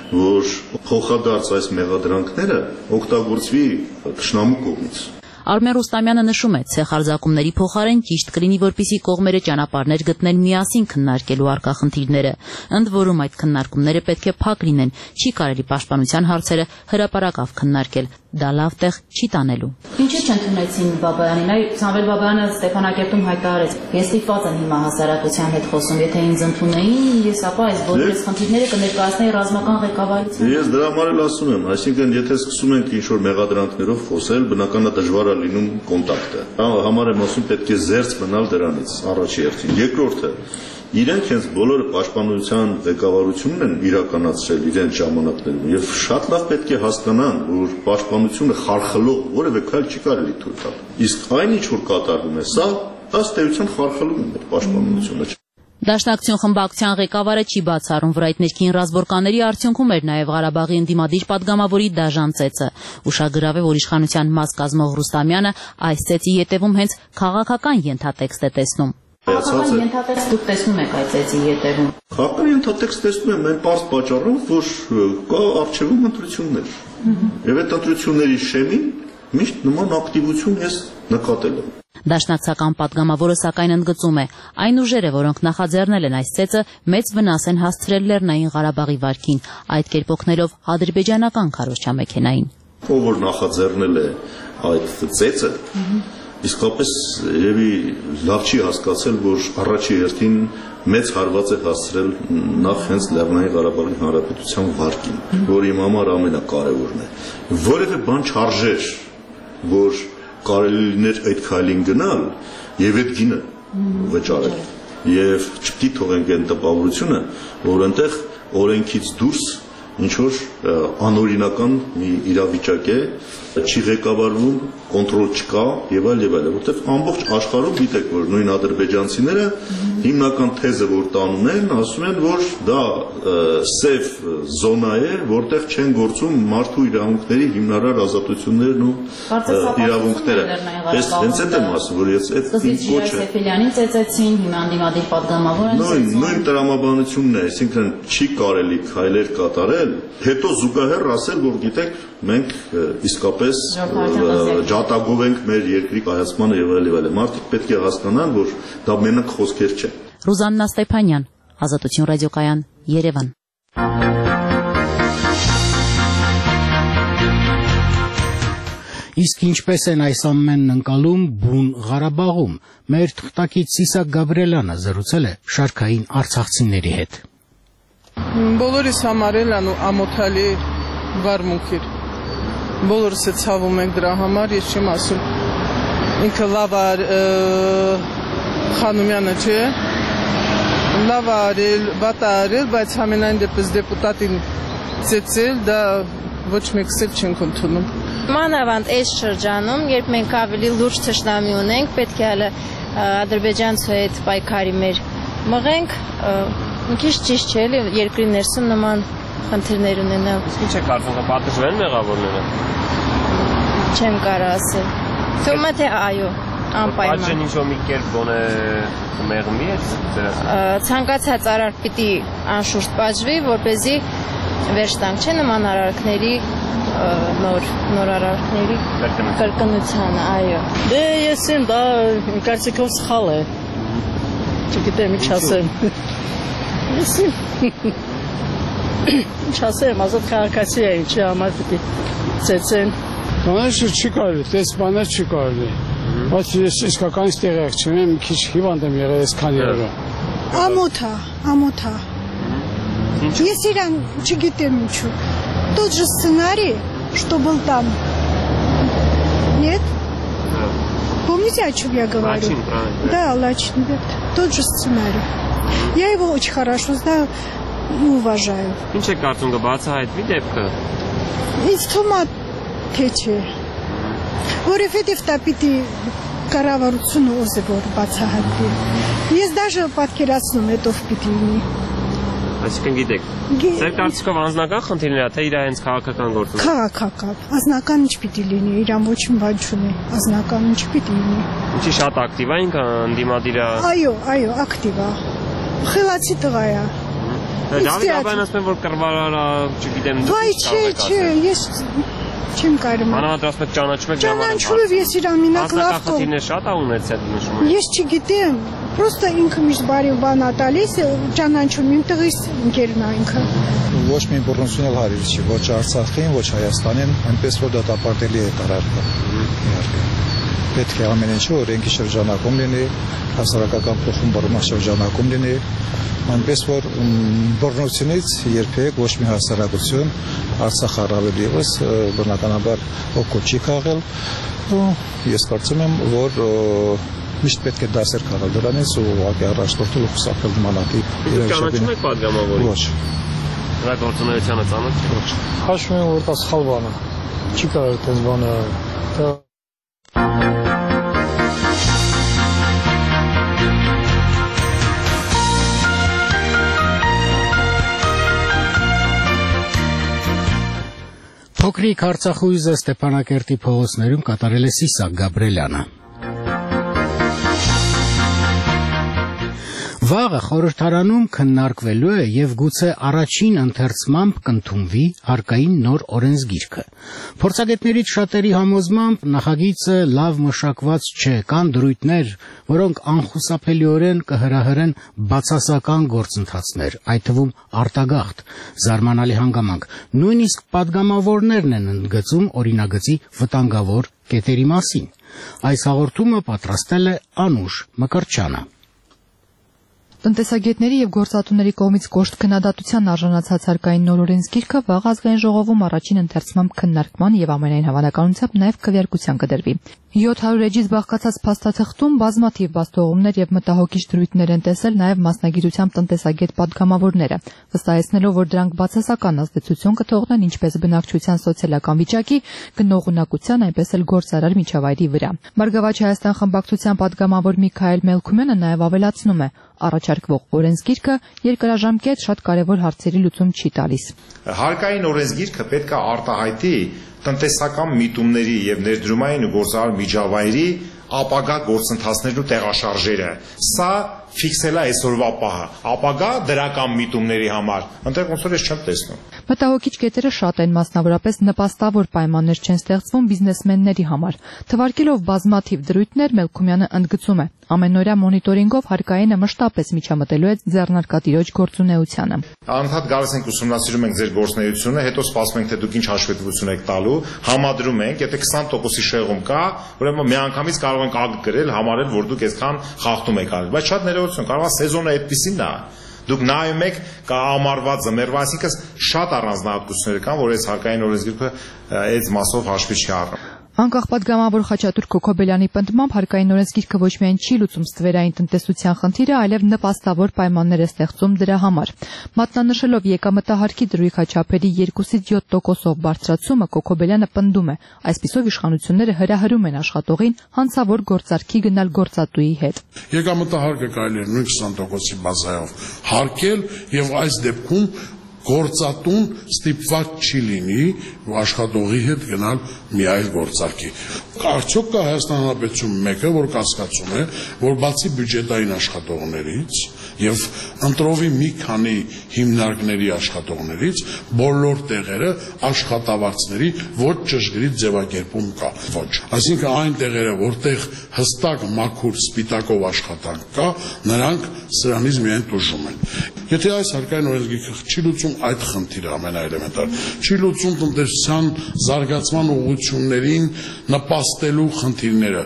որ փոխադարձ այս մեղադրանքները օգտագործվի թշնամու կողմից։ Արմեն Ռուստամյանը նշում է, ցեխարձակումների փոխարեն ճիշտ կլինի, որպեսզի կողմերը ճանապարհներ գտնեն միասին քննարկելու առկա խնդիրները։ Ընդ որում այդ քննարկումները պետք է փակ լինեն, չի կարելի պաշտպանության հարցերը հրապարակավ քննարկել, դա լավ տեղ չի տանելու։ Ինչու չընդունեցին Բաբայանին։ Այ Սամվել Բաբայանը Ստեփանակերտում հայտարարեց. Ես ստիպված եմ հիմա հասարակության հետ խոսում, եթե ինձ ընդունեին, ես ապա այս բոլոր խնդիրները կներկայացնեի ռազմական ղեկավարությանը։ Ես դրա համար էլ ասում եմ, այսինքն եթե սկսում ենք ինչ որ մեղադրանքներով խոսել, բնականաբար դժվար է լինում կոնտակտը։ Համար եմ ասում, պետք է զերծ մնալ դրանից առաջի հերթին։ Երկրորդը, իրենք հենց բոլորը պաշտպանության ղեկավարությունն են իրականացրել իրենց ժամանակներում եւ շատ լավ պետք է հասկանան, որ պաշտպանությունը խարխլող որևէ քայլ չի կարելի թույլ տալ։ Իսկ այն ինչ որ կատարվում է, սա ըստ էության խարխլում է պաշտպանությունը։ Դաշնակցություն խմբակցության ղեկավարը չի բացառում, որ այդ ներքին ռազմորկաների արդյունքում էր նաև Ղարաբաղի ընդդիմադիր պատգամավորի դաժան ծեծը։ Ուշագրավ է, որ իշխանության մաս կազմող Ռուստամյանը այս ծեծի ետևում հենց քաղաքական ենթատեքստ է տեսնում։ Քաղաքական ենթատեքստ դուք տեսնում եք այդ ծեծի ետևում։ Քաղաքական ենթատեքստ տեսնում եմ այն պարզ պատճառով, որ կա արժևում ընտրություններ։ Եվ այդ ընտրությունների շեմին միշտ նման ակտիվություն ես նկատել եմ։ Դաշնակցական պատգամավորը սակայն ընդգծում է, այն ուժերը, որոնք նախաձեռնել են այս ծեծը, մեծ վնաս են հասցրել Լեռնային Ղարաբաղի վարքին, այդ կերպ օգնելով ադրբեջանական քարոզչամեքենային։ Ով որ նախաձեռնել է այդ ծեծը, իսկապես երևի լավ չի հասկացել, որ առաջի հերթին մեծ հարված է հասցրել նախ հենց Լեռնային Ղարաբաղի Հանրապետության վարկին, որ իմ համար ամենակարևորն է։ Որևէ բան չարժեր, որ կարելի լիներ այդ քայլին գնալ եւ այդ գինը վճարել եւ չպետք է թողենք այն տպավորությունը, որ այնտեղ օրենքից դուրս ինչ որ անօրինական մի իրավիճակ է, չի ղեկավարվում, կոնտրոլ չկա եւ այլ, որովհետեւ ամբողջ աշխարհում գիտեք, որ նույն ադրբեջանցիները հիմնական թեզը որ տանում են, ասում են, որ դա սև զոնա է, որտեղ չեն գործում մարդու իրավունքների հիմնարար ազատություններն ու իրավունքները։ Ես հենց այդ եմ ասում, որ ես այդ կոչը Սեֆիլյանին ծեծեցին, հիմա անդիմադիր պատգամավոր են ծեծում։ Նույն տրամաբանությունն է, այսինքն չի կարելի քայլեր կատարել, հետո զուգահեռ ասել, որ գիտեք, մենք իսկապես ջատագով ենք մեր երկրի կայացմանը եւ այլ։ Մարդիկ պետք է հասկանան, որ դա մենակ խոսքեր չեն։ Ռուզաննա Ստեփանյան, Ազատություն ռադիոկայան, Երևան։ Իսկ ինչպես են այս ամենն ընկալում բուն Ղարաբաղում, մեր թղթակից Սիսակ Գաբրիելյանը զրուցել է շարքային արցախցիների հետ։ Բոլորիս համար էլ ամոթալի վարմունք էր։ Բոլորս է ցավում ենք դրա համար, ես չեմ ասում։ Ինքը լավ Խանոմյանը չէ, լավ արել, վատ արել, բայց ամենայն դեպս դեպուտատին ծեծել, դա ոչ մեկս էլ չենք ընդունում։ Մանավանդ այս շրջանում, երբ մենք ավելի լուրջ թշնամի ունենք, պետք է հələ ադրբեջանցու հետ պայքարի մեր մղենք, մի քիչ ճիշտ չէ, էլի երկրի ներսում նման խնդիրներ ունենալ։ Իսկ ինչ է կարծում, կպատժվեն մեղավորները։ Չեմ կարող ասել։ Թվում է թե այո, անպայման։ Պատժեն ինչ-որ մի կերպ գոնե կմեղմի է ձեր։ Ցանկացած արարք պիտի անշուշտ պատժվի, որպեսզի վերջ տանք, չէ՞ նման արարքների նոր արարքների կրկնությանը, այո։ Դե ես եմ, դա կարծիքով սխալ է։ Չգիտեմ ինչ ասեմ։ Ես ինչ ասեմ, ազատ քաղաքացի է, ինչի համար պիտի ծեծեն։ Բանաշը չի կարելի, տես բաներ չի կարելի, բայց ես իսկականից տեղյակ չեմ, մի քիչ հիվանդ եմ եղել այս քանի օրը։ Ամոթ է։ Ես իրան չգիտեմ ինչու։ Тот же сценарий, что был там. Нет? Помните, о чем я говорю? Лачин, правильно. Да, Лачин, тот же сценарий. Я его очень хорошо знаю и уважаю. Ինչ է կարծում կբացահայտվի դեպքը։ Ինձ թվում է թե չէ։ Որովհետև դա պիտի կառավարությունը ուզի որ բացահայտվի։ Ես даже պատկերացնում հետո պիտի լինի։ Այսինքն գիտեք, ձեր կարծիքով անձնական խնդիրներ է, թե իր հենց քաղաքական գործում։ Քաղաքական, անձնական ինչ պիտի լինի, իրան ոչ մի բան չունի, անձնական ինչ պիտի լինի։ Ինչի շատ ակտիվ է ինքը ընդդիմադիր է։ Այո, ակտիվ է։ Խելացի տղա է։ Դավիթ Աբրահամյանը ասում է, որ կռվարար է, չգիտեմ, Վայ, չէ, ես չեմ կարում։ Մանավանդ ասում եք ճանաչում եք ժամանակ։ Ճանաչում ես իրան մենակ լավ կողմ։ Խնդիրներ շատ է ունեցել նշում։ Ես չգիտեմ, Պրոստը ինքը միշտ բարի բան է տալիս, ճանաչում իմ տղիս ընկերն է ինքը։ Ոչ մի բռնություն էլ հարիր չի, ոչ Արցախին, ոչ Հայաստանին, այնպես որ դատապարտելի է տարարկը։ Իհարկե։ Պետք է ամեն ինչը օրենքի շրջանակում լինի, հասարակական փոխում բռնման շրջանակում լինի, այնպես որ բռնությունից երբեք ոչ մի հասարակություն Արցախ առավել ևս բնականաբար օգուտ չի քաղել։ Ես կարծում եմ, որ միշտ պետք է դասեր քաղել դրանից ու ուղղակի առաջնորդել ու խուսափել նմանատիպ իրավիճակից։ Ճանաչում եք պատգամավորին։ Ոչ։ Նրա գործունեությանը ծանոթ եք։ Ոչ։ Հաշվում եմ, որ դա սխալ բան է։ Չի կարող այդպես բան անել։ Փոքրիկ Արցախուհիզը Ստեփանակերտի փողոցներում կատարել է Սիսակ Գաբրիելյանը։ Վաղը խորհրդարանում քննարկվելու է եւ գուցե առաջին ընթերցմամբ կընդունվի հարկային նոր օրենսգիրքը։ Փորձագետներից շատերի համոզմամբ նախագիծը լավ մշակված չէ, կան դրույթներ, որոնք անխուսափելիորեն կհրահրեն բացասական գործընթացներ, այդ թվում արտագաղթ, զարմանալի հանգամանք։ Նույնիսկ պատգամավորներն են ընդգծում օրինագծի վտանգավոր կետերի մասին։ Այս հաղորդումը պատրաստել է Անուշ Մկրտչյանը։ Տնտեսագետների եւ գործատուների կողմից կոշտ քննադատության արժանացած հարկային նոր օրենսգիրքը վաղ ազգային ժողովում առաջին ընթերցմամբ քննարկման եւ ամենայն հավանականությամբ նաեւ քվեարկության կդրվի։ 700 էջից բաղկացած փաստաթղթում բազմաթիվ բաստողումներ եւ մտահոգիչ դրույթներ են տեսել նաեւ մասնագիտությամբ տնտեսագետ պատգամավորները, վստահեցնելով, որ դրանք բացասական ազդեցություն կթողնեն ինչպես բնակչության սոցիալական վիճակի, գնողունակության, այնպես էլ գործարար միջավայրի վրա։ Բարգավաճ Հայաստան խմբակցության պատգամավոր Միքայել Մելքումյանը նաեւ ավելացնում է, առաջարկվող օրենսգիրքը երկարաժամկետ շատ կարևոր հարցերի լուծում չի տալիս։ Հարկային օրենսգիրքը պետք է արտահայտի տնտեսական միտումների եւ ներդրումային ու գործարար միջավայրի ապագա գործընթացներն ու տեղաշարժերը։ Սա ֆիքսել է այսօրվա պահը, ապագա դրական միտումների համար։ Այնտեղ ոնց որ ես չեմ տեսնում։ Մտահոգիչ կետերը շատ են, մասնավորապես նպաստավոր պայմաններ չեն ստեղծվում բիզնեսմենների համար։ Թվարկելով բազմաթիվ դրույթներ, Մելքումյանը ընդգծում է, ամենօրյա մոնիտորինգով հարկայինը մշտապես միջամտելու է ձեռնարկատիրոջ գործունեությանը։ Անընդհատ գալիս ենք ուսումնասիրում ենք ձեր գործունեությունը, հետո սպասում ենք, թե դուք ինչ հաշվետվություն եք տալու, համադրում ենք, եթե 20%-ի շեղում կա, ուրեմն միանգամից կարող ենք ակտ գրել, համարել, որ դուք այսքան խախտում եք արել, բայց շատ ներողություն, կարող է սեզոնը այդպեսին է։ Դուք նայում եք ամառվա ձմեռվա, այսինքն շատ առանձնահատկություններ կան, որ այս հարկային օրենսգիրքը այս մասով հաշվի չի առնում։ Անկախ պատգամավոր Խաչատուր Քոքոբելյանի պնդմամբ հարկային օրենսգիրքը ոչ միայն չի լուծում ստվերային տնտեսության խնդիրը, այլև նպաստավոր պայմաններ է ստեղծում դրա համար։ Մատնանշելով եկամտահարկի դրույքաչափերի 2-ից 7%-ով բարձրացումը, Քոքոբելյանը պնդում է, այսպիսով իշխանությունները հրահրում են աշխատողին հանցավոր գործարքի գնալ գործատուի հետ։ Եկամտահարկը կարելի է նույն 20%-ի բազայով հարկել եւ այս դեպքում գործատուն ստիպված չի լինի աշխատողի հետ գնալ մի այլ գործարքի։ Արդյոք կա Հայաստան Հանրապետություն մեկը, որ կասկածում է, որ բացի բյուջետային աշխատողներից եւ ընտրովի մի քանի հիմնարկների աշխատողներից բոլոր տեղերը աշխատավարձների ոչ ճշգրիտ ձևակերպում կա։ Ոչ։ Այսինքն այն տեղերը, որտեղ հստակ մաքուր սպիտակով աշխատանք կա, նրանք սրանից միայն տուժում են։ Եթե այս հարկային օրենսգիրքը չի լուծում այդ խնդիրը ամենաէլեմենտար, չի լուծում տնտեսության զարգացման ուղղություններին նպաստելու խնդիրները,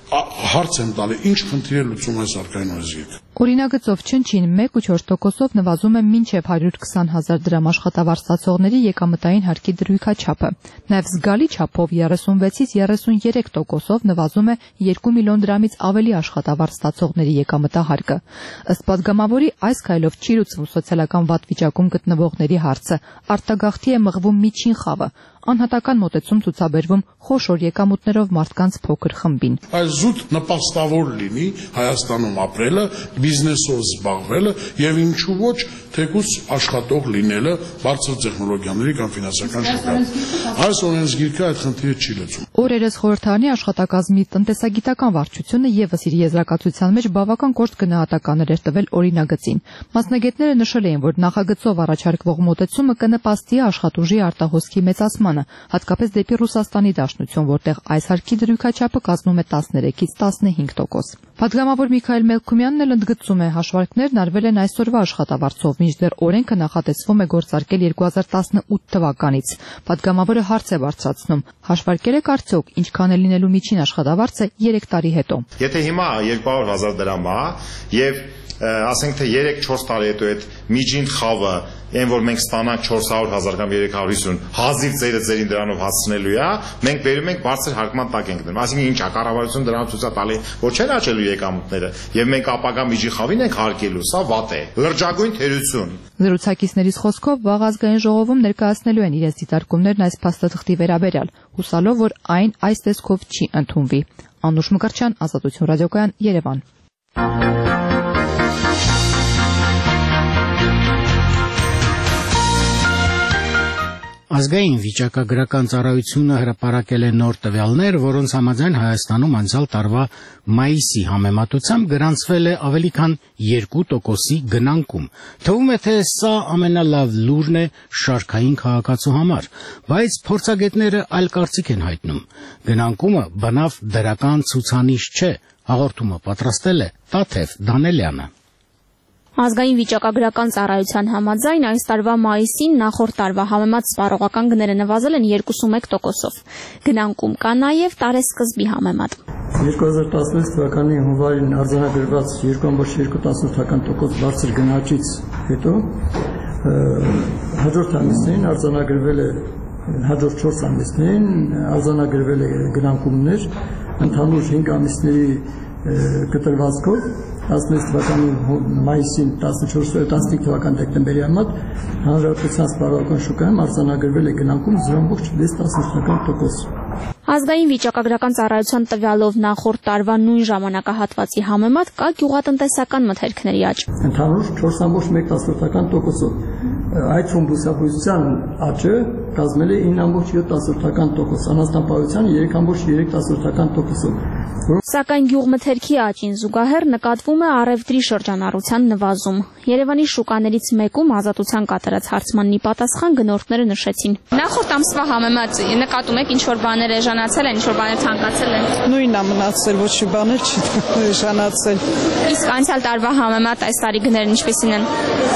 հարց եմ տալի, ինչ խնդիր է լուծում այս հարկային օրենսգիրքը։ Օրինագծով Չնչին 1.4%-ով նվազում է մինչև 120,000 դրամ աշխատավարձ ստացողների եկամտային հարկի դրույքաչափը։ Նաև զգալի չափով 36-ից 33%-ով նվազում է 2 միլիոն դրամից ավելի աշխատավարձ ստացողների եկամտահարկը։ Ըստ պատգամավորի, այս քայլով չի լուծվում սոցիալական վատ վիճակում գտնվողների հարցը, արտագաղթի է մղվում միջին խավը, անհատական մոտեցում ցուցաբերվում խոշոր եկամուտներով մարդկանց փոքր խմբին։ Այս զուտ նպաստավոր լինի Հայաստանում ապրելը, բիզնեսով զբաղվելը եւ ինչու ոչ թեկուզ աշխատող լինելը բարձր տեխնոլոգիաների կամ ֆինանսական շրջանում։ Այս օրենսգիրքը այդ խնդիրը չի լուծում։ Օրերս խորհրդարանի աշխատակազմի տնտեսագիտական վարչությունը եւս իր եզրակացության մեջ բավական կոշտ գնահատականներ էր տվել օրինագծին։ Մասնագետները նշել էին, որ նախագծով առաջարկվող մոտեցումը կնպաստի աշխատուժի արտահոսքի մեծացմանը, հատկապես դեպի Ռուսաստանի Դաշնություն, որտեղ այս հարկի դրույքաչափը կազմում է 13-ից 15%։ Պատգամավոր Միքայել Մելքումյանն էլ ընդգծում է, հաշվարկներն արվել են այսօրվա աշխատավարձով, մինչդեռ օրենքը նախատեսվում է գործարկել 2018 թվականից։ Պատգամավորը հարց է բարձրացնում. հաշվարկել եք արդյոք ինչքան է լինելու միջին աշխատավարձը 3 տարի հետո։ Եթե հիմա 200,000 դրամ է եւ ասենք թե 3-4 տարի հետո այդ միջին խավը, այն որ մենք ստանանք 400,000 կամ 350, հազիվ ծերը ծերին դրանով հասցնելու է, մենք վերում ենք բարձր հարկման տակ ենք դնում։ Այսինքն ինչ կառավարությունը դրանով ցույց է տալի, որ չեն աճելու եկամուտները, եւ մենք ապագա միջին խավին ենք հարկելու, սա վատ է։ Լրջագույն թերություն։ Զրուցակիցներից խոսքով վաղ ազգային ժողովում ներկայացնելու են իրենց դիտարկումներն այս փաստաթղթի վերաբերյալ, հուսալով, որ այն այս տեսքով չի ընդունվի։ Անուշ Մկրտչյան, Ազատություն ռադիոկայան, Երևան։ Ազգային վիճակագրական ծառայությունը հրապարակել է նոր տվյալներ, որոնց համաձայն Հայաստանում անցյալ տարվա մայիսի համեմատությամբ գրանցվել է ավելի քան 2%-ի գնանկում։ Թվում է, թե սա ամենալավ լուրն է շարքային քաղաքացու համար, բայց փորձագետները այլ կարծիք են հայտնում։ Գնանկումը բնավ դրական ցուցանիշ չէ, հաղորդումը պատրաստել է Տաթև Դանելյանը։ Ազգային վիճակագրական ծառայության համաձայն այս տարվա մայիսին նախորդ տարվա համեմատ սպառողական գները նվազել են 21%-ով։ Գնանկում կա նաև տարեսկզբի համեմատ։ 2016 թվականի հունվարին արձանագրված 2.2% բարձր գնաճից հետո հաջորդ ամիսներին արձանագրվել է հաջորդ 4 ամիսներին արձանագրվել է գնանկումներ ընդհանուր 5 ամիսների կտրվածքով 16 թվականի մայիսին 15 թվական դեկտեմբերի համեմատ հանրապետության սպառողական շուկայում արձանագրվել է գնանկում 0.6%։ Ազգային վիճակագրական ծառայության տվյալով նախորդ տարվա նույն ժամանակահատվածի համեմատ կա գյուղատնտեսական մթերքների աճ։ Ընդհանուր 4.1%-ով այդ թվում բուսաբուժության աճը կազմել է 9.7%, անասնապահության 3.3%։ Սակայն գյուղմթերքի աճին զուգահեռ նկատվում է առևտրի շրջանառության նվազում։ Երևանի շուկաներից մեկում Ազատության կատարած հարցմանի պատասխան գնորդները նշեցին։ Նախորդ ամսվա համեմատ նկատում եք ինչ-որ բաներ էժանացել են, ինչ-որ բաներ թանկացել են։ Նույնն է մնացել, ոչ մի բաներ չի էժանացել։ Իսկ անցյալ տարվա համեմատ այս տարի գներն ինչպիսին են։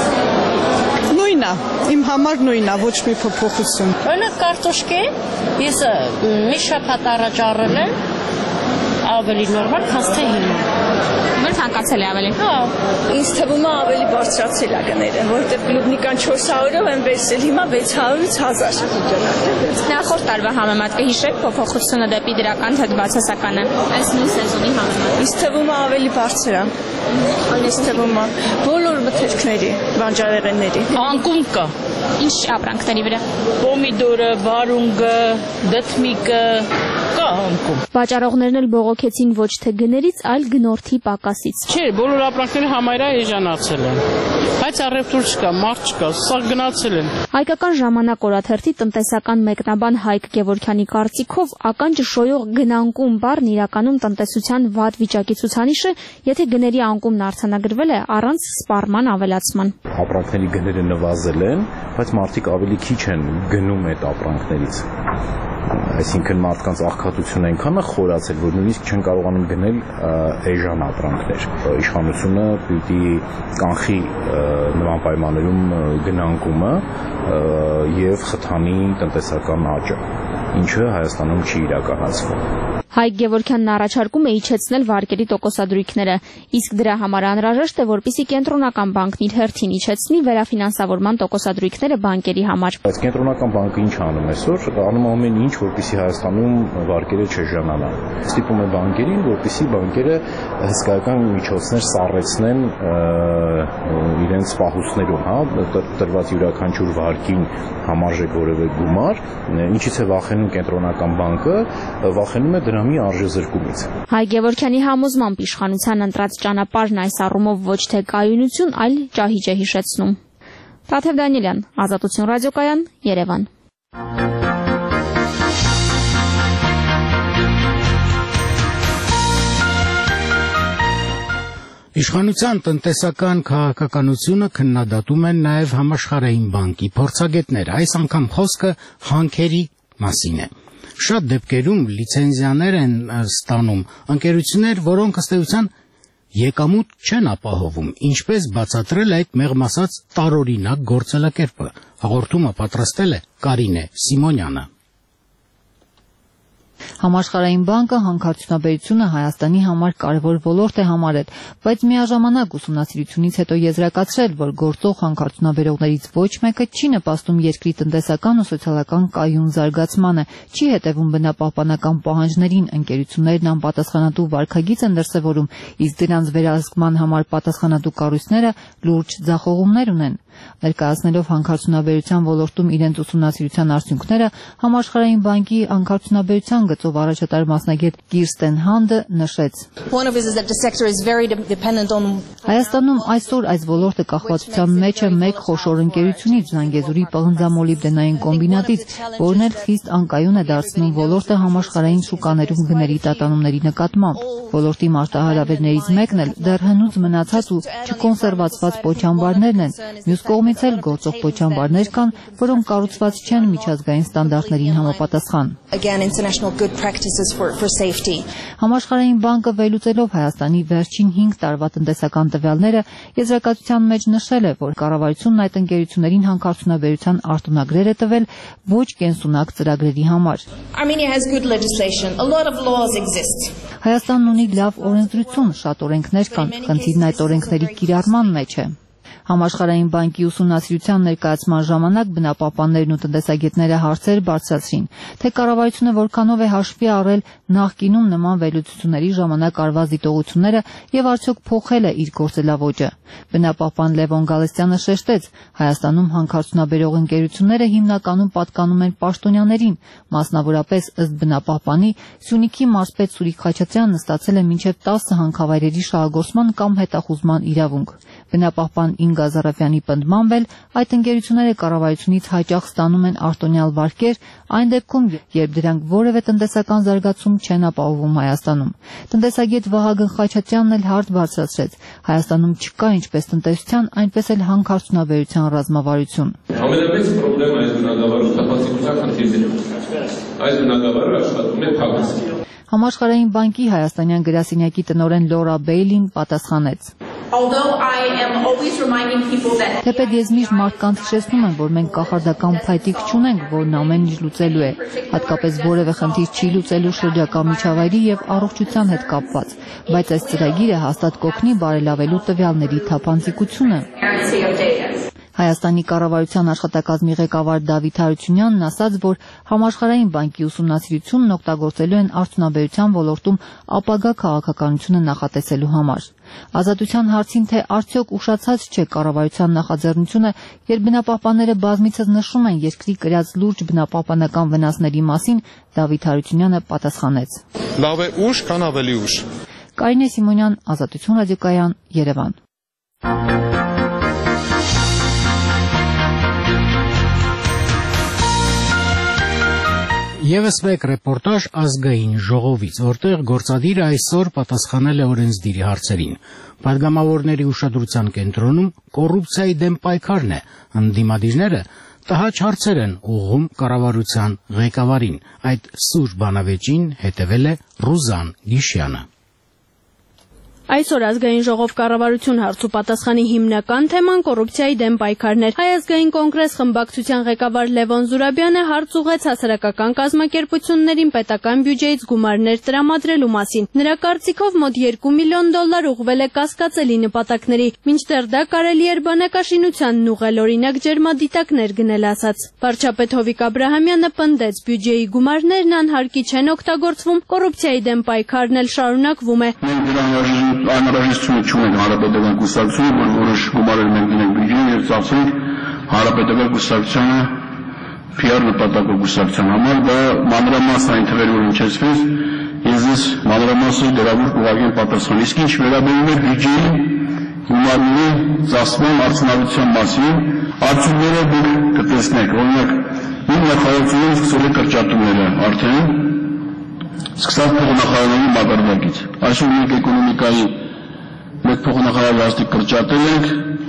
Նույնն է, իմ համար նույնն է, ոչ մի փոփոխություն։ Օրինակ կարտոշկե, ես մի շաբաթ առաջ առել եմ, ավելի նորմալ, քան թե հիմա։ Որ թանկացել է ավելի։ Հա, ինձ թվում է ավելի բարձրացել է գները, որովհետև կլուբնիկան 400-ով են վերցել, հիմա 600-ից 1000։ Նախորդ տարվա համեմատ կհիշեք փոփոխությունը դեպի դրական թե բացասականը։ Այս նույն սեզոնի համեմատ։ Ինձ թվում է ավելի բարձր է։ Ինձ թվում է բոլոր մթերքների, բանջարեղենների։ Անկում կա։ Ինչ ապրանքների վրա։ Պոմիդորը, վարունգը, դդմիկը կա անկում։ Վաճառողներն էլ բողոքեցին ոչ թե գներից, այլ գնորդի պակասից։ Չէ, բոլոր ապրանքները համարյա էժանացել են։ Բայց առևտուր չկա, մարդ չկա, սա գնացել են։ Հայկական ժամանակ օրաթերթի տնտեսական մեկնաբան Հայկ Գևորգյանի կարծիքով ականջը շոյող գնանկում բառն իրականում տնտեսության վատ վիճակի ցուցանիշ է, եթե գների անկումն արձանագրվել է առանց սպառման ավելացման։ Ապրանքների գները նվազել են, բայց մարդիկ ավելի քիչ են գնում այդ ապրանքներից։ Այսինքն մարդկանց աղքատությունը այնքան է խորացել, որ նույնիսկ չեն կարողանում գնել էժան ապրանքներ։ Իշխանությունը պիտի կանխի նման պայմաններում գնանկումը եւ խթանի տնտեսական աճը, ինչը Հայաստանում չի իրականացվում։ Հայկ Գևորգյանն առաջարկում է իջեցնել վարկերի տոկոսադրույքները, իսկ դրա համար անհրաժեշտ է, որպեսզի կենտրոնական բանկն իր հերթին իջեցնի վերաֆինանսավորման տոկոսադրույքները բանկերի համար։ Բայց կենտրոնական բանկը ինչ անում այսօր, անում ամեն ինչ, որպեսզի Հայաստանում վարկերը չեժանանան։ Ստիպում է բանկերին, որպեսզի բանկերը հսկայական միջոցներ սառեցնեն իրենց պահուստներում, հա, տրված յուրաքանչյուր վարկին համարժեք որևէ գումար, ինչից է վախենում կենտրոնական բանկը, վախենում է դրամի արժեզրկումից։ Հայկ Գևորգյանի համոզմամբ իշխանության ընտրած ճանապարհն այս առումով ոչ թե կայունություն, այլ ճահիճ է հիշեցնում։ Թաթև Դանիելյան, Ազատություն ռադիոկայան, Երևան։ Իշխանության տնտեսական քաղաքականությունը քննադատում են նաև Համաշխարհային բանկի փորձագետները։ Այս անգամ խոսքը հանքերի մասին է։ Շատ դեպքերում լիցենզիաներ են ստանում ընկերություններ, որոնք ըստ էության եկամուտ չեն ապահովում, ինչպես բացատրել այդ մեղմ ասած տարօրինակ գործելակերպը։ Հաղորդումը պատրաստել է Կարինե Սիմոնյանը։ Համաշխարհային բանկը հանքարդյունաբերությունը Հայաստանի համար կարևոր ոլորտ է համարել, բայց միաժամանակ ուսումնասիրությունից հետո եզրակացրել, որ գործող հանքարդյունաբերողներից ոչ մեկը չի նպաստում երկրի տնտեսական ու սոցիալական կայուն զարգացմանը, չի հետևում բնապահպանական պահանջներին, ընկերություններն անպատասխանատու վարքագիծ են դրսևորում, իսկ դրանց վերահսկման համար պատասխանատու կառույցները լուրջ ձախողումներ ունեն։ Ներկայացնելով հանքարդյունաբերության ոլորտում իրենց ուսումնասիրության արդյունքները, Համաշխարհային բանկի հանքարդյունաբերության գծով առաջատար մասնագետ Կիրստեն Հանդը նշեց. Հայաստանում այսօր այս ոլորտը կախվածության մեջ է մեկ խոշոր ընկերությունից, Զանգեզուրի պղնձամոլիբդենային կոմբինատից, որն էլ խիստ անկայուն է դարձնում ոլորտը համաշխարհային շուկաներում գների տատանումների նկատմամբ։ Ոլորտի մարտահրավերներից մեկն էլ դեռ հնուց մնացած ու չկոնսերվացված պոչամբարներն են։ Մյուս կողմից էլ գործող պոչամբարներ կան, որոնք կառուցված չեն միջազգային ստանդարտներին համապատասխան։ good practices for safety. Համաշխարհային բանկը վերլուծելով Հայաստանի վերջին 5 տարվա տնտեսական տվյալները եզրակացության մեջ նշել է, որ կառավարությունն այդ ընկերություններին հանքարդյունաբերության արտոնագրեր է տվել ոչ կենսունակ ծրագրերի համար։ Armenia has good legislation. A lot of laws exist. Հայաստանն ունի լավ օրենսդրություն, շատ օրենքներ կան, խնդիրն այդ օրենքների կիրառման մեջ է։ Համաշխարհային բանկի ուսումնասիրության ներկայացման ժամանակ բնապահպաններն ու տնտեսագետները հարցեր բարձրացրին, թե կառավարությունը որքանով է հաշվի առել նախկինում նման վերլուծությունների ժամանակ արված դիտողությունները եւ արդյոք փոխել է իր գործելավոճը։ Բնապահպան Լևոն Գալստյանը շեշտեց, Հայաստանում հանքարդյունաբերող ընկերությունները հիմնականում պատկանում են պաշտոնյաներին, մասնավորապես ըստ բնապահպանի Սյունիքի մարզպետ Սուրիկ Խաչատրյանն ստացել է մինչև 10 հանքավայրերի շահագործման կամ հետախուզման իրավունք։ Բնապահպան Ինգա Զարաֆյանի պնդմամբ էլ այդ ընկերությունները կառավարությունից հաճախ ստանում են արտոնյալ վարկեր այն դեպքում, երբ դրանք որևէ տնտեսական զարգացում չեն ապահովում Հայաստանում։ Տնտեսագետ Վահագն Խաչատրյանն էլ հարց բարձրացրեց. Հայաստանում չկա ինչպես տնտեսության, այնպես էլ հանքարդյունաբերության ռազմավարություն։ Ամենամեծ խնդրեմ այս բնակավարության խնդիրն է։ Այս բնակավարը աշխատում է փակած։ Համաշխարհային բանկի հայաստանյան գրասենյակի տնօրեն Լորա Բեյլին պատասխանեց. Թեպետ ես միշտ մարդկանց հիշեցնում եմ, որ մենք կախարդական փայտիկ չունենք, որն ամեն ինչ լուծելու է, հատկապես որևէ խնդիր չի լուծելու շրջակա միջավայրի եւ առողջության հետ կապված, բայց այս ծրագիրը հաստատ կօգնի բարելավելու տվյալների թափանցիկությունը։ Հայաստանի կառավարության աշխատակազմի ղեկավար Դավիթ Հարությունյանն ասաց, որ համաշխարհային բանկի ուսումնասիրությունն օգտագործելու են արդյունաբերության ոլորտում ապագա քաղաքականությունը նախատեսելու համար։ Ազատության հարցին, թե արդյոք ուշացած չէ կառավարության նախաձեռնությունը, երբ բնապահպանները բազմիցս նշում են երկրի կրած լուրջ բնապահպանական վնասների մասին, Դավիթ Հարությունյանը պատասխանեց. Լավ է ուշ, քան ավելի ուշ։ Կարինե Սիմոնյան, Ազատություն ռադիոկայան, Երևան։ Եվս մեկ ռեպորտաժ ազգային ժողովից, որտեղ գործադիրը այսօր պատասխանել է օրենսդիրի հարցերին։ Պատգամավորների ուշադրության կենտրոնում կոռուպցիայի դեմ պայքարն է, ընդդիմադիրները տհաճ հարցեր են ուղղում կառավարության ղեկավարին։ Այդ սուր բանավեճին հետևել է Ռուզան Գիշյանը։ Այսօր ազգային ժողով կառավարություն հարցուպատասխանի հիմնական թեման կոռուպցիայի դեմ պայքարն էր։ Հայ ազգային կոնգրես խմբակցության ղեկավար Լևոն Զուրաբյանը հարց ուղղեց հասարակական կազմակերպություններին պետական բյուջեից գումարներ տրամադրելու մասին։ Նրա կարծիքով մոտ $2 միլիոն ուղղվել է կասկածելի նպատակների, մինչդեռ դա կարելի էր բանակաշինությանն ուղղել, օրինակ ջերմադիտակներ գնել ասած։ Վարչապետ Հովիկ Աբրահամյանը պնդեց, բյուջեի գումարներն անհարկի չեն օգտագործվում, կոռուպցիայի դեմ պայքարն էլ շարունակվում է։ Անհրաժեշտություն չունենք հանրապետական կուսակցությունը, որ որոշ գումարներ մենք դնենք բյուջեին եւ ծախսենք հանրապետական կուսակցությանը PR նպատակով կուսակցության համար, դա մանրամասն այն թվեր, որ հնչեցվեց, ես մանրամասը դրավոր կուղարկեմ պատասխան։ Իսկ ինչ վերաբերում է բյուջեի գումարների ծախսման արդյունավետության մասին, արդյունքները դուք կտեսնեք, օրինակ իմ նախարարությունից սկսել է կրճատումները արդեն սկսած փոխնախարարների մակարդակից։ Այսօր մենք էկոնոմիկայի մեկ փոխնախարար հաստիկ կրճատել ենք,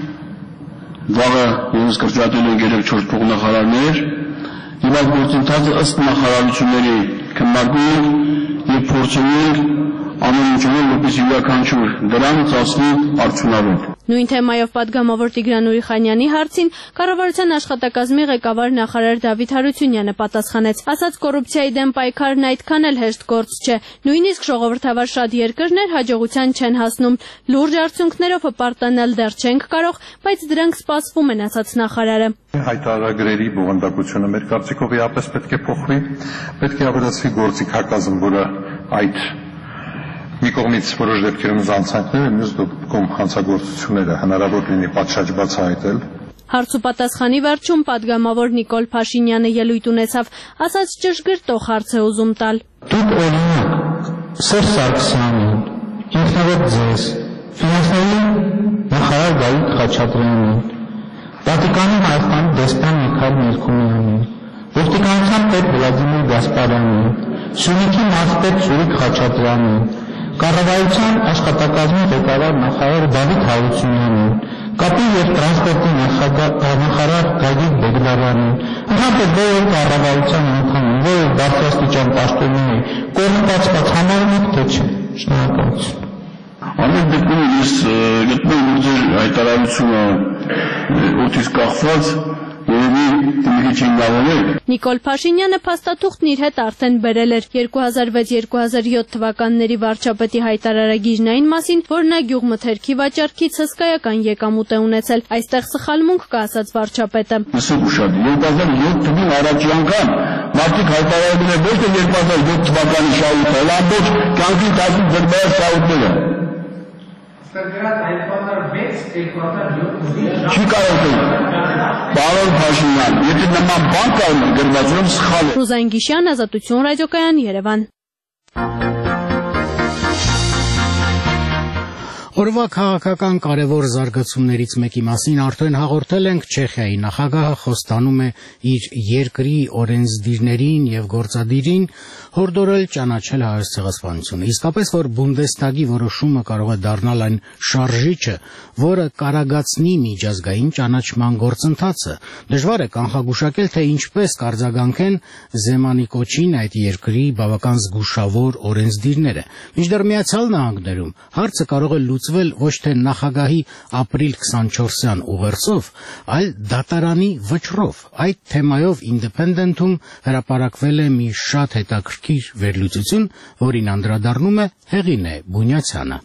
վաղը ևս կրճատել ենք 3-4 փոխնախարարներ, եւ այդ գործընթացը ըստ նախարարությունների քննարկում ենք եւ փորձում ենք ամեն ինչ անել, որպես յուրաքանչյուր դրամ ծախսի արդյունավետ։ Նույն թեմայով պատգամավոր Տիգրան Ուրիխանյանի հարցին կառավարության աշխատակազմի ղեկավար նախարար Դավիթ Հարությունյանը պատասխանեց, ասաց կոռուպցիայի դեմ պայքարն այդքան էլ հեշտ գործ չէ, նույնիսկ ժողովրդավար շատ երկրներ հաջողության չեն հասնում, լուրջ արդյունքներով հպարտանալ դեռ չենք կարող, բայց դրանք սպասվում են, ասաց նախարարը։ Հայտարարագրերի բովանդակությունը մեր կարծիքով իհարկե պետք է փոխվի, պետք է ավելացվի գործիքակազմ, որը այդ մի կողմից որոշ դեպքերում զանցանքները, մյուս դեպքում հանցագործությունները հնարավոր լինի պատշաճ բացահայտել։ Հարցուպատասխանի վերջում պատգամավոր Նիկոլ Փաշինյանը ելույթ ունեցավ, ասաց ճշգրտող հարց է ուզում տալ։ Դուք օրինակ Սերժ Սարգսյանին, ինքնավեր ձեզ, ֆինանսների նախարար Դավիթ Խաչատրյանին, Վատիկանի Հայաստանի դեսպան Միքայել Մելքոմյանին, Ոստիկանության պետ Վլադիմիր Գասպարյանին, Սյունիքի մարզպետ Սուրիկ Խաչատրյանին, կառավարության աշխատակազմի ղեկավար նախարար Դավիթ Հարությունյանին, կապի և տրանսպորտի նախարար Գագիկ Բեգլարյանին, ընդհանրապես բոլոր կառավարության անդամին, որը բարձրաստիճան պաշտոնյա կողմնակցված համարում եք, թե չէ։ Շնորհակալություն։ Ամեն դեպքում ես գտնում եմ ձեր հայտարարությունը օդից կախված Նիկոլ Փաշինյանը փաստաթուղթն իր հետ արդեն բերել էր 2006-2007 թվականների վարչապետի հայտարարագիրն այն մասին, որ նա գյուղմթերքի վաճառքից հսկայական եկամուտ է ունեցել։ Այստեղ սխալմունք կա, ասաց վարչապետը։ Լսեք ուշադիր, 2007 թվականին առաջի անգամ մարդիկ հայտարարել են ոչ թե 2007 թվականի շահույթը, այլ ամբողջ կյանքի ընթացքում ձեռբերած շահույթները։ Չի կարող է։ Պարոն Փաշինյան, եթե նման բան կա գրված, ուրեմն սխալ է։ Ռուզան Գիշյան, Ազատություն ռադիոկայան, Երևան։ Օրվա քաղաքական կարևոր զարգացումներից մեկի մասին արդեն հաղորդել ենք։ Չեխիայի նախագահը խոստանում է իր երկրի օրենսդիրներին եւ գործադիրին հորդորել ճանաչել հայոց ցեղասպանությունը։ Իսկապես, որ Բունդեստագի որոշումը կարող է դառնալ այն շարժիչը, որը կարագացնի միջազգային ճանաչման գործընթացը, դժվար է կանխագուշակել, թե ինչպես կարձագանքեն Զեմանի կոչին այդ երկրի բավական զգուշավոր օրենսդիրները։ Մինչդեռ Միացյալ Նահանգներում հարցը կարող է լուծվել ոչ թե նախագահի ապրիլ 24-յան ուղերձով, այլ դատարանի վճռով։ Այդ թեմայով Independent-ում հրապարակվել է մի շատ հետաքրքիր վերլուծություն, որին անդրադառնում է Հեղինե Բունյացյանը։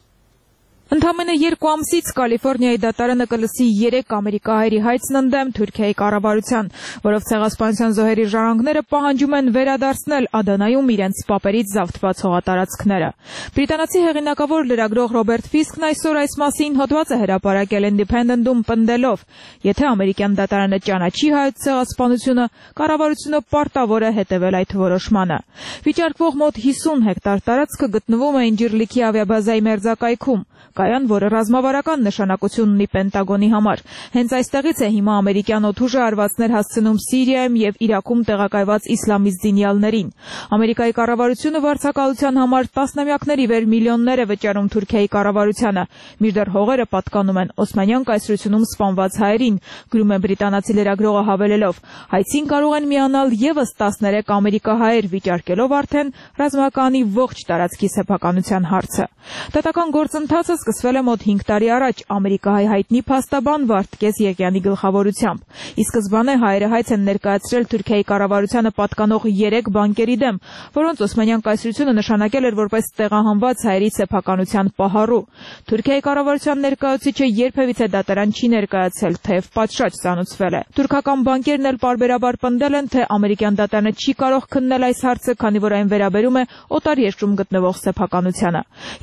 Ընդամենը 2 ամսից Կալիֆորնիայի դատարանը կլսի 3 ամերիկահայերի հայցն ընդդեմ Թուրքիայի կառավարության, որով ցեղասպանության զոհերի ժառանգները պահանջում են վերադարձնել Ադանայում իրենց պապերից զավթված հողատարածքները։ Բրիտանացի հեղինակավոր լրագրող Ռոբերտ Ֆիսկն այսօր այս մասին հոդված է հրապարակել Independent-ում պնդելով. եթե ամերիկյան դատարանը ճանաչի հայոց ցեղասպանությունը, կառավարությունը պարտավոր է հետևել այդ որոշմանը։ Վիճարկվող մոտ 50 հեկտար տարածքը գտնվում է Ինջիրլիքի ավիաբազայի մերձակայքում, կայան, որը ռազմավարական նշանակություն ունի Պենտագոնի համար։ Հենց այստեղից է հիմա ամերիկյան օդուժը հարվածներ հասցնում Սիրիայում եւ Իրաքում տեղակայված իսլամիստ զինյալներին։ Ամերիկայի կառավարությունը վարձակալության համար տասնամյակների վեր միլիոններ է վճարում Թուրքիայի կառավարությանը, մինչդեռ հողերը պատկանում են Օսմանյան կայսրությունում սպանված հայերին, գրում է բրիտանացի լրագրողը հավելելով. հայցին կարող են միանալ եւս 13 ամերիկահայեր, վիճարկելով արդեն ռազմականի ողջ տարածքի սեփականության հարցը։ Դատական գործընթացը սկսվել է մոտ 5 տարի առաջ ամերիկահայ հայտնի փաստաբան Վարդգես Եղյանի գլխավորությամբ։ Ի սկզբանե հայերը հայց են ներկայացրել Թուրքիայի կառավարությանը պատկանող 3 բանկերի դեմ, որոնց Օսմանյան կայսրությունը նշանակել էր որպես տեղահանված հայերի սեփականության պահառու։ Թուրքիայի կառավարության ներկայացուցիչը երբևիցե դատարան չի ներկայացել, թեև պատշաճ ծանուցվել է։ Թուրքական բանկերն էլ պարբերաբար պնդել են, թե ամերիկյան դատարանը չի կարող քննել այս հարցը, քանի որ այն վերաբերում է օտար երկրում գտնվող սեփականությանը։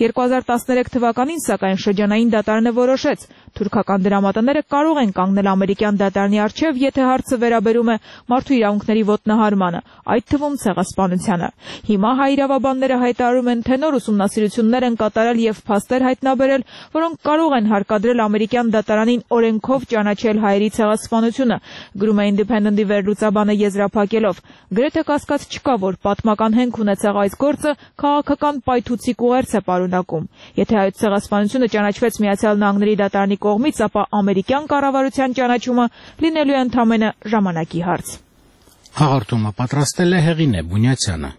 2013 թվականին սակայն շրջանային դատարանը որոշեց. թուրքական դրամատները կարող են կանգնել ամերիկյան դատարանի առջև, եթե հարցը վերաբերում է մարդու իրավունքների ոտնահարմանը, այդ թվում ցեղասպանությանը։ Հիմա հայ իրավաբանները հայտարարում են, թե նոր ուսումնասիրություններ են կատարել եւ փաստեր հայտնաբերել, որոնք կարող են հարկադրել ամերիկյան դատարանին օրենքով ճանաչել հայերի ցեղասպանությունը, գրում է Independent-ի վերլուծաբանը եզրափակելով. գրեթե կասկած չկա, որ պատմական հենք ունեցող այս գործը քաղաքական պայթուցիկ ուղերձ է պարունակում։ Եթե հայոց ցեղասպանությունը ճանաչվեց Միացյալ Նահանգների դատարանի կողմից, ապա ամերիկյան կառավարության ճանաչումը լինելու է ընդամենը ժամանակի հարց։ Հաղորդումը պատրաստել է Հեղինե Բունյացյանը։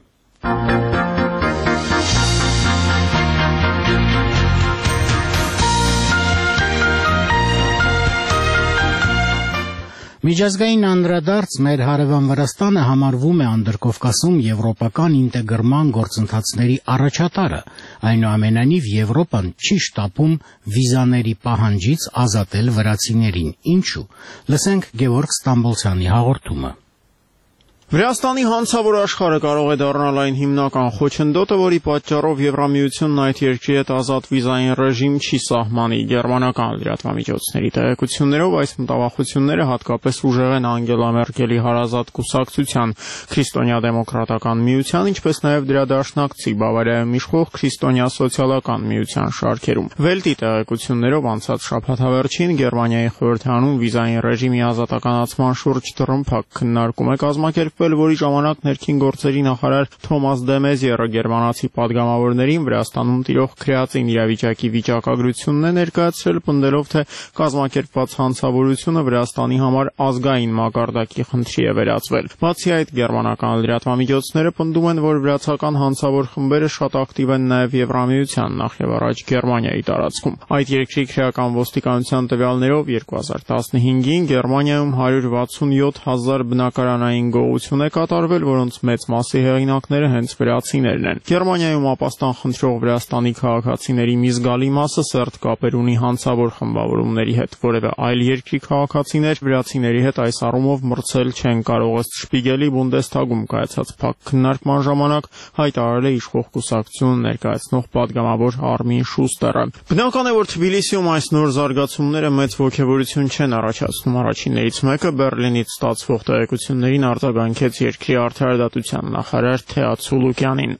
Միջազգային անդրադարձ մեր հարևան Վրաստանը համարվում է Անդրկովկասում եվրոպական ինտեգրման գործընթացների առաջատարը։ Այնուամենայնիվ Եվրոպան չի շտապում վիզաների պահանջից ազատել վրացիներին։ Ինչու՞։ Լսենք Գևորգ Ստամբոլցյանի հաղորդումը։ Վրաստանի հանցավոր աշխարհը կարող է դառնալ այն հիմնական խոչընդոտը, որի պատճառով Եվրամիությունն այդ երկրի հետ ազատ վիզային ռեժիմ չի սահմանի։ Գերմանական լրատվամիջոցների տեղեկություններով այս մտավախությունները հատկապես ուժեղ են Անգելա Մերկելի հարազատ կուսակցության Քրիստոնյա-դեմոկրատական միության, ինչպես նաև դրա դաշնակցի Բավարիայում իշխող Քրիստոնյա սոցիալական միության շարքերում։ Վելտի տեղեկություններով անցած շաբաթավերջին Գերմանիայի խորհրդարանում վիզային ռեժիմի ազատականացման շուրջ դռնփակ քննարկում է կազմակերպվել ստեղծվել, որի ժամանակ ներքին գործերի նախարար Թոմաս դե Մեզիերը գերմանացի падգամավորներին Վրաստանում տիրող քրեածին իրավիճակի վիճակագրությունն է ներկայացրել, պնդելով, թե կազմակերպված հանցավորությունը Վրաստանի համար ազգային մակարդակի խնդրի է վերածվել։ Բացի այդ, գերմանական լրատվամիջոցները պնդում են, որ վրացական հանցավոր խմբերը շատ ակտիվ են նաև Եվրամիության, նախ եւ առաջ Գերմանիայի տարածքում։ Այդ երկրի քրեական ոստիկանության տվյալներով 2015-ին Գերմանիայում 167,000 բնակարանային գողություն է կատարվել, որոնց մեծ մասի հեղինակները հենց վրացիներն են։ Գերմանիայում ապաստան խնդրող Վրաստանի քաղաքացիների մի զգալի մասը սերտ կապեր ունի հանցավոր խմբավորումների հետ, որևէ այլ երկրի քաղաքացիներ վրացիների հետ այս առումով մրցել չեն կարող, ըստ Շպիգելի Բունդեսթագում կայացած փակ քննարկման ժամանակ հայտարարել է իշխող կուսակցություն ներկայացնող падգամավոր Արմին Շուստերը։ Բնական է, որ Թբիլիսիում այս նոր զարգացումները մեծ ոգևորություն չեն առաջացնում։ Առաջիններից մեկը Բերլինից ստացվող տեղեկություններին արձագանքեց երկրի արդարադատության նախարար Թեա Ցուլուկյանին։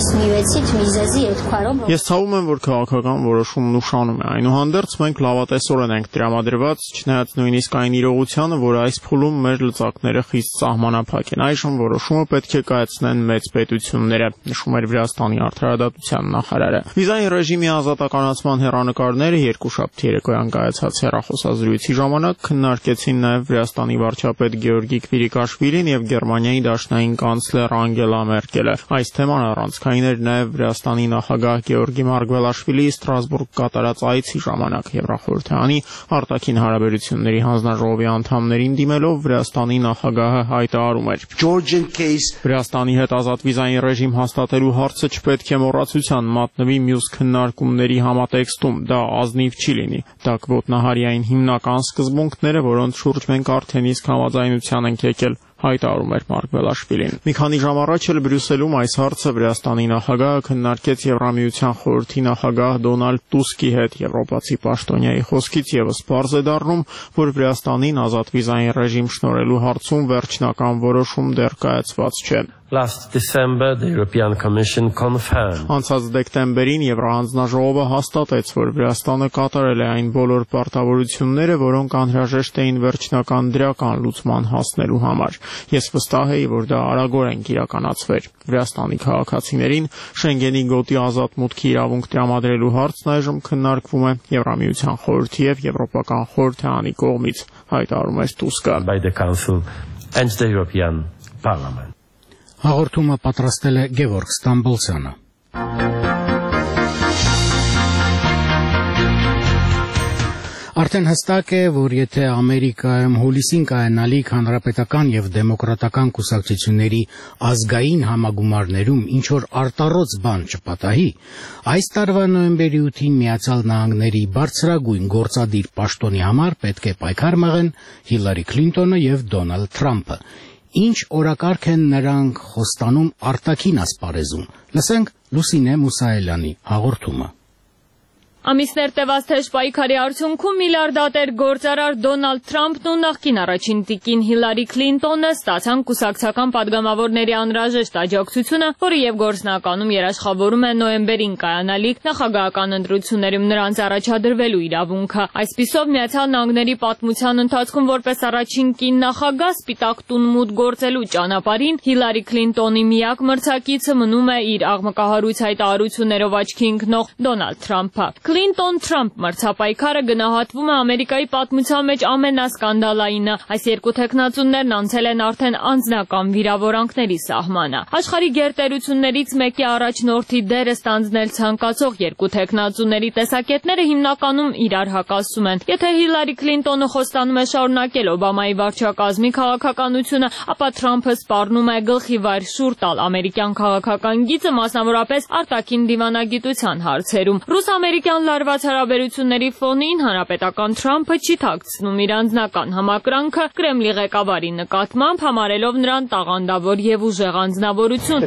Ես ցավում եմ, որ քաղաքական որոշումն ուշանում է։ Այնուհանդերձ մենք լավատեսորեն ենք տրամադրված, չնայած նույնիսկ այն իրողությանը, որ այս փուլում մեր լծակները խիստ սահմանափակ են։ Այժմ որոշումը պետք է կայացնեն մեծ պետությունները, նշում էր Վրաստանի արդարադատության նախարարը։ Վիզայի ռեժիմի ազատականացման հեռանկարները երկուշաբթի երեկոյան կայացած հեռախոսազրույցի ժամանակ քննարկեցին նաև Վրաստանի վարչապետ Գեորգի Քվիրիկաշվիլին եւ Գերմանիայի դաշնային կանցլեր Անգելա Մերկելը։ Այս թեման առանցքային էր նաև Վրաստանի նախագահ Գեորգի Մարգվելաշվիլիի Ստրասբուրգ կատարած այցի ժամանակ Եվրախորհրդանի արտաքին հարաբերությունների հանձնաժողովի անդամներին դիմելով Վրաստանի նախագահը հայտարարում էր. Վրաստանի հետ ազատ վիզային ռեժիմ հաստատելու հարցը չպետք է մոռացության մատնվի մյուս քննարկումների համատեքստում, դա ազնիվ չի լինի։ Դա կոտնահարի այն հիմնական սկզբունքները, որոնց շուրջ մենք արդեն իսկ համաձայնության ենք եկել, հայտարարում էր Մարգվելաշվիլին։ Մի քանի ժամ առաջ էլ Բրյուսելում այս հարցը Վրաստանի նախագահը քննարկեց Եվրամիության խորհրդի նախագահ Դոնալդ Տուսկի հետ։ Եվրոպացի պաշտոնյայի խոսքից եւս պարզ է դառնում, որ Վրաստանին ազատ վիզային ռեժիմ շնորհելու հարցում վերջնական որոշում դեռ կայացված չէ։ Last December, the European Commission confirmed. Անցած դեկտեմբերին Եվրահանձնաժողովը հաստատեց, որ Վրաստանը կատարել է այն բոլոր պարտավորությունները, որոնք անհրաժեշտ էին վերջնական դրական լուծման հասնելու համար։ Ես վստահ եի, որ դա արագորեն կիրականացվեր։ Վրաստանի քաղաքացիներին Շենգենի գոտի ազատ մուտքի իրավունք տրամադրելու հարցն այժմ քննարկվում է Եվրամիության խորհրդի եւ Եվրոպական խորհրդարանի կողմից, հայտարարում է Տուսկը։ By the Council and the European Parliament. Հաղորդումը պատրաստել է Գևորգ Ստամբոլցյանը։ Արդեն հստակ է, որ եթե Ամերիկայում հուլիսին կայանալիք հանրապետական եւ դեմոկրատական կուսակցությունների ազգային համագումարներում ինչ-որ արտառոց բան չպատահի, այս տարվա նոյեմբերի 8-ին Միացյալ Նահանգների բարձրագույն գործադիր պաշտոնի համար պետք է պայքար մղեն Հիլարի Քլինտոնը եւ Դոնալդ Թրամփը։ Ինչ օրակարգ են նրանք խոստանում արտաքին ասպարեզում։ Լսենք Լուսինե Մուսայելյանի հաղորդումը։ Ամիսներ տևած թեժ պայքարի արդյունքում միլիարդատեր գործարար Դոնալդ Թրամփն ու նախկին առաջին տիկին Հիլարի Քլինտոնը ստացան կուսակցական падգամավորների անհրաժեշտ աջակցությունը, որը եւ գործնականում երաշխավորում է նոյեմբերին կայանալիք նախագահական ընտրություններում նրանց առաջադրվելու իրավունքը։ Այսպիսով Միացյալ Նահանգների պատմության ընթացքում որպես առաջին կին նախագահ Սպիտակ տուն մուտք գործելու ճանապարհին Հիլարի Քլինտոնի միակ մրցակիցը մնում է իր աղմկահարույց հայտարարություններով աչքի ընկնող Դոնալդ Թրամփը։ Քլինտոն-Թրամփ մրցապայքարը գնահատվում է Ամերիկայի պատմության մեջ ամենասկանդալայինը։ Այս երկու թեկնածուներն անցել են արդեն անձնական վիրավորանքների սահմանը։ Աշխարհի գերտերություններից մեկի առաջնորդի դերը ստանձնել ցանկացող երկու թեկնածուների տեսակետները հիմնականում իրար հակասում են։ Եթե Հիլարի Քլինտոնը խոստանում է շարունակել Օբամայի վարչակազմի քաղաքականությունը, ապա Թրամփը սպառնում է գլխի վայր շուռ տալ ամերիկյան քաղաքական գիծը, մասնավորապես արտաքին դիվանագիտության հարցերում։ Ռուս-ամերիկյան լարված հարաբերությունների ֆոնին հանրապետական Թրամփը չի թաքցնում իր անձնական համակրանքը Կրեմլի ղեկավարի նկատմամբ, համարելով նրան տաղանդավոր եւ ուժեղ անձնավորություն։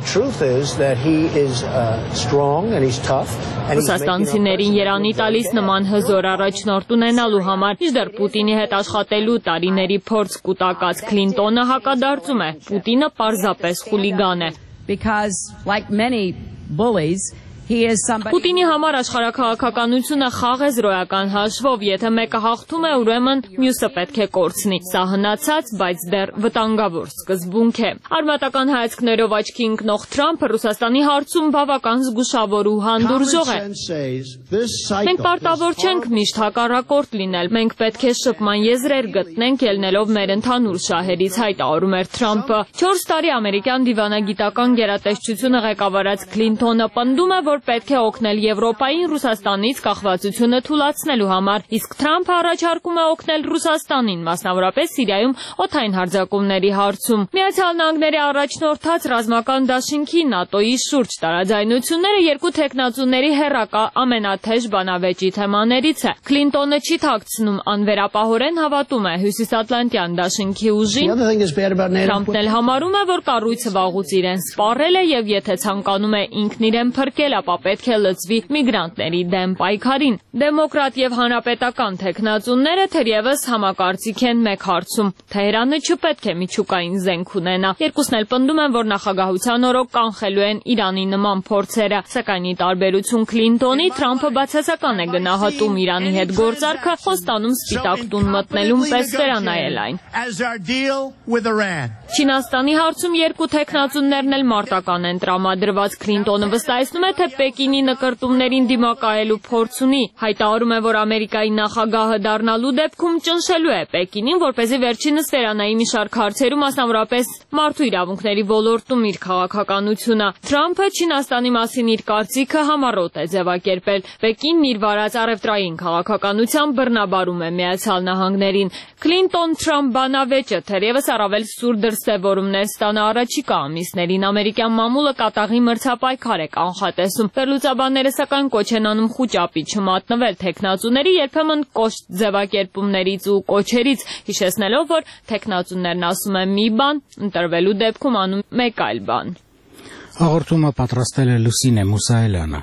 Ռուսաստանցիներին երանի տալիս նման հզոր առաջնորդ ունենալու համար, մինչդեռ Պուտինի հետ աշխատելու տարիների փորձ կուտակած Քլինտոնը հակադարձում է. Պուտինը պարզապես խուլիգան է։ Because like many bullies Պուտինի համար աշխարհաքաղաքականությունը խաղ է զրոյական հաշվով, եթե մեկը հաղթում է, ուրեմն մյուսը պետք է կորցնի։ Սա հնացած, բայց դեռ վտանգավոր սկզբունք է։ Արմատական հայացքներով աչքի ընկնող Թրամփը Ռուսաստանի հարցում բավական զգուշավոր ու հանդուրժող է։ Մենք պարտավոր չենք միշտ հակառակորդ լինել, մենք պետք է շփման եզրեր գտնենք, ելնելով մեր ընդհանուր շահերից, հայտարարում էր Թրամփը։ 4 տարի ամերիկյան դիվանագիտական գերատեսչությունը ղեկավարած Քլինթոնը պնդում է, որ պետք է օգնել Եվրոպային Ռուսաստանից կախվածությունը թուլացնելու համար, իսկ Թրամփը առաջարկում է օգնել Ռուսաստանին, մասնավորապես Սիրիայում օդային հարձակումների հարցում։ Միացյալ Նահանգների առաջնորդած ռազմական դաշինքի ՆԱՏՕ-ի շուրջ տարաձայնությունները երկու թեկնածուների հեռակա ամենաթեժ բանավեճի թեմաներից է։ Քլինտոնը չի թաքցնում, անվերապահորեն հավատում է Հյուսիսատլանտյան դաշինքի ուժին։ Թրամփն էլ համարում է, որ կառույցը վաղուց իրեն սպառել է եւ եթե ցանկանում է ինքն իրեն փրկել, ապա պետք է լծվի միգրանտների դեմ պայքարին։ Դեմոկրատ եւ հանրապետական թեկնածուները թերևս համակարծիք են մեկ հարցում. Թեհրանը չպետք է միջուկային զենք ունենա։ Երկուսն էլ պնդում են, որ նախագահության օրոք կանխելու են Իրանի նման փորձերը, սակայն ի տարբերություն Քլինտոնի, Թրամփը բացասական է գնահատում Իրանի հետ գործարքը, խոստանում Սպիտակ տուն մտնելուն պես վերանայել այն։ Չինաստանի հարցում երկու թեկնածուներն էլ մարտական են տրամադրված։ Քլինտոնը վստահեցնում է, թե Պեկինի նկրտումներին դիմակայելու փորձ ունի, հայտարարում է, որ Ամերիկայի նախագահը դառնալու դեպքում ճնշելու է Պեկինին, որպեսզի վերջինս վերանայի մի շարք հարցերում, մասնավորապես մարդու իրավունքների ոլորտում իր քաղաքականությունը։ Թրամփը Չինաստանի մասին իր կարծիքը համառոտ է ձևակերպել։ Պեկինն իր վարած առևտրային քաղաքականությամբ բռնաբարում է Միացյալ Նահանգներին։ Քլինտոն-Թրամփ բանավեճը թերևս առավել սուր դրսևորումներ ստանա առաջիկա ամիսներին։ Ամերիկյան մամուլը կատաղի մրցապայքար է կանխատեսում։ Վերլուծաբանները սակայն կոչ են անում խուճապի չմատնվել թեկնածուների երբեմն կոշտ ձևակերպումներից ու կոչերից, հիշեցնելով, որ թեկնածուներն ասում են մի բան, ընտրվելու դեպքում անում մեկ այլ բան։ Հաղորդումը պատրաստել է Լուսինե Մուսայելյանը։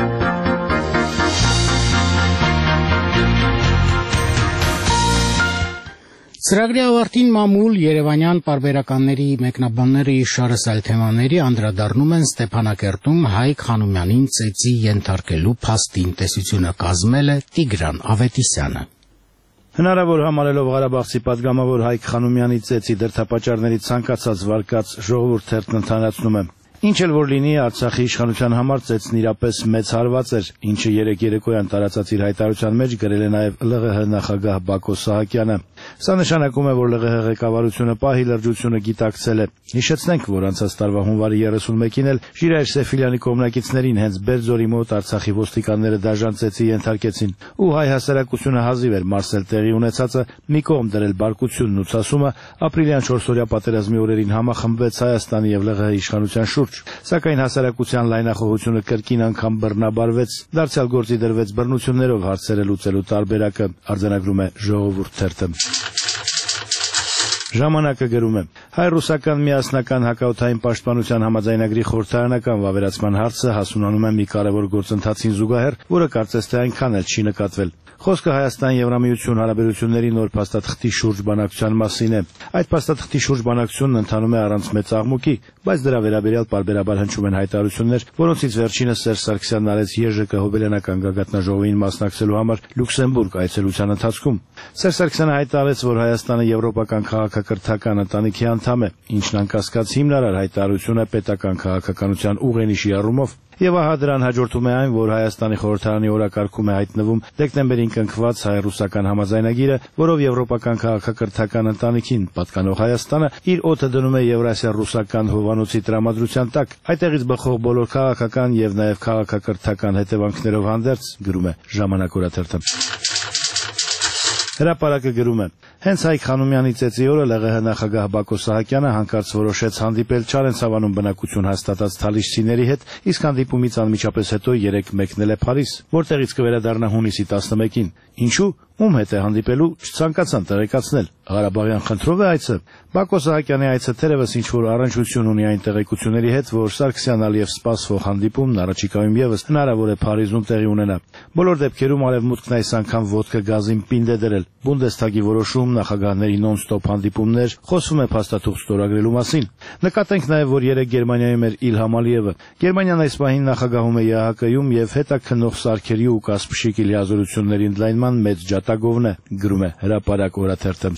Ծրագրի ավարտին մամուլ Երևանյան պարբերականների մեկնաբանները իր շարս այլ թեմաների անդրադառնում են Ստեփանակերտում Հայկ Խանոմյանին ծեծի ենթարկելու փաստին, տեսությունը կազմել է Տիգրան Ավետիսյանը։ Հնարավոր համարելով Ղարաբաղցի падգամավոր Հայկ Խանոմյանի ծեծի դրդապատճառների ցանկացած վարկած ժողովուրդ թերթն ընդհանրացնում է։ Ինչ էլ որ լինի, Արցախի իշխանության համար ծեծն իրապես մեծ հարված էր, ինչը երեկ երեկոյան տարածած իր հայտարարության մեջ գրել է նաև ԼՂՀ նախագահ Բակո Սահակյանը։ Սա նշանակում է, որ ԼՂՀ ղեկավարությունը պահի լրջությունը գիտակցել է։ Հիշեցնենք, որ անցած տարվա հունվարի 31-ին էլ Ժիրայր Սեֆիլյանի կողմնակիցներին հենց Բերձորի մոտ Արցախի ոստիկանները դաժան ծեծի ենթարկեցին, ու հայ հասարակությունը հազիվ էր մարսել տեղի ունեցածը, մի կողմ դրել բարկությունն ու ցասումը, ապրիլյան 4-օրյա պատերազմի օրերին համախմբվեց Հայաստանի եւ ԼՂՀ իշխանության շուրջ։ Սակայն հասարակության լայնախոհությունը կրկին անգամ բռնաբարվեց, դարձյալ գործի դրվեց բռնություններով հարցերը լուծելու տարբերակը, արձանագրում է Ժողովուրդ թերթը։ Ժամանակը գրում է. հայ-ռուսական միասնական հակաօդային պաշտպանության համաձայնագրի խորհրդարանական վավերացման հարցը հասունանում է մի կարևոր գործընթացին զուգահեռ, որը կարծես թե այնքան էլ չի նկատվել։ Խոսքը Հայաստան-Եվրամիություն հարաբերությունների նոր փաստաթղթի շուրջ բանակցության մասին է։ Այդ փաստաթղթի շուրջ բանակցությունն ընթանում է առանց մեծ աղմուկի, բայց դրա վերաբերյալ պարբերաբար հնչում են հայտարարություններ, որոնցից վերջինս Սերժ Սարգսյանն արեց ԵԺԿ հոբելյանական գագաթնաժողովին մասնակցելու համար Լյուքսեմբուրգ այցելության ընթացքում։ Սերժ Սարգսյանը հայտարարեց, որ Հայաստանը եվրոպական քաղաքակրթական ընտանիքի անդամ է, ինչն անկասկած հիմնարար հայտարարություն է պետական քաղաքականության ուղենիշի առումով։ Եվ ահա դրան հաջորդում է այն, որ Հայաստանի խորհրդարանի օրակարգում է հայտնվում դեկտեմբերին կնքված հայ-ռուսական համաձայնագիրը, որով եվրոպական քաղաքակրթական ընտանիքին պատկանող Հայաստանը իր օդը դնում է Եվրասիա-ռուսական հովանոցի տրամադրության տակ, այդտեղից բխող բոլոր քաղաքական եւ նաեւ քաղաքակրթական հետևանքներով հանդերձ, գրում է Ժամանակ օրաթերթը։ Հրապարակը գրում է. հենց Հայկ Խանոմյանի ծեծի օրը ԼՂՀ նախագահ Բակո Սահակյանը հանկարծ որոշեց հանդիպել Չարենցավանում բնակություն հաստատած թալիշցիների հետ, իսկ հանդիպումից անմիջապես հետո երեկ մեկնել է Փարիզ, որտեղից կվերադառնա հունիսի 11-ին։ Ինչու՞, ում հետ է հանդիպելու չցանկացան տեղեկացնել։ Ղարաբաղյան խնդրով է այցը։ Բակո Սահակյանի այցը թերևս ինչ-որ առնչություն ունի այն տեղեկությունների հետ, որ Սարգսյան-Ալիև սպասվող հանդիպումն առաջիկայում ևս հնարավոր է Փարիզում տեղի ունենա։ Բոլոր դեպքերում Արևմուտքն այս անգամ ոտքը գազին պինդ է դրել։ Բունդեսթագի որոշում, նախագահների նոն-ստոպ հանդիպումներ, խոսվում է փաստաթուղթ ստորագրելու մասին։ Նկատենք նաև, որ երեք Գերմանիայում էր Իլհամ Ալիևը։ Գերմանիան այս պահին նախագահում է ԵԱՀԿ-ում եւ հետաքննող սարքերի ու Կասպշիկի լիազորությունների ընդլայնման մեծ ջատագովն է, գրում է Հրապարակ օրաթերթը։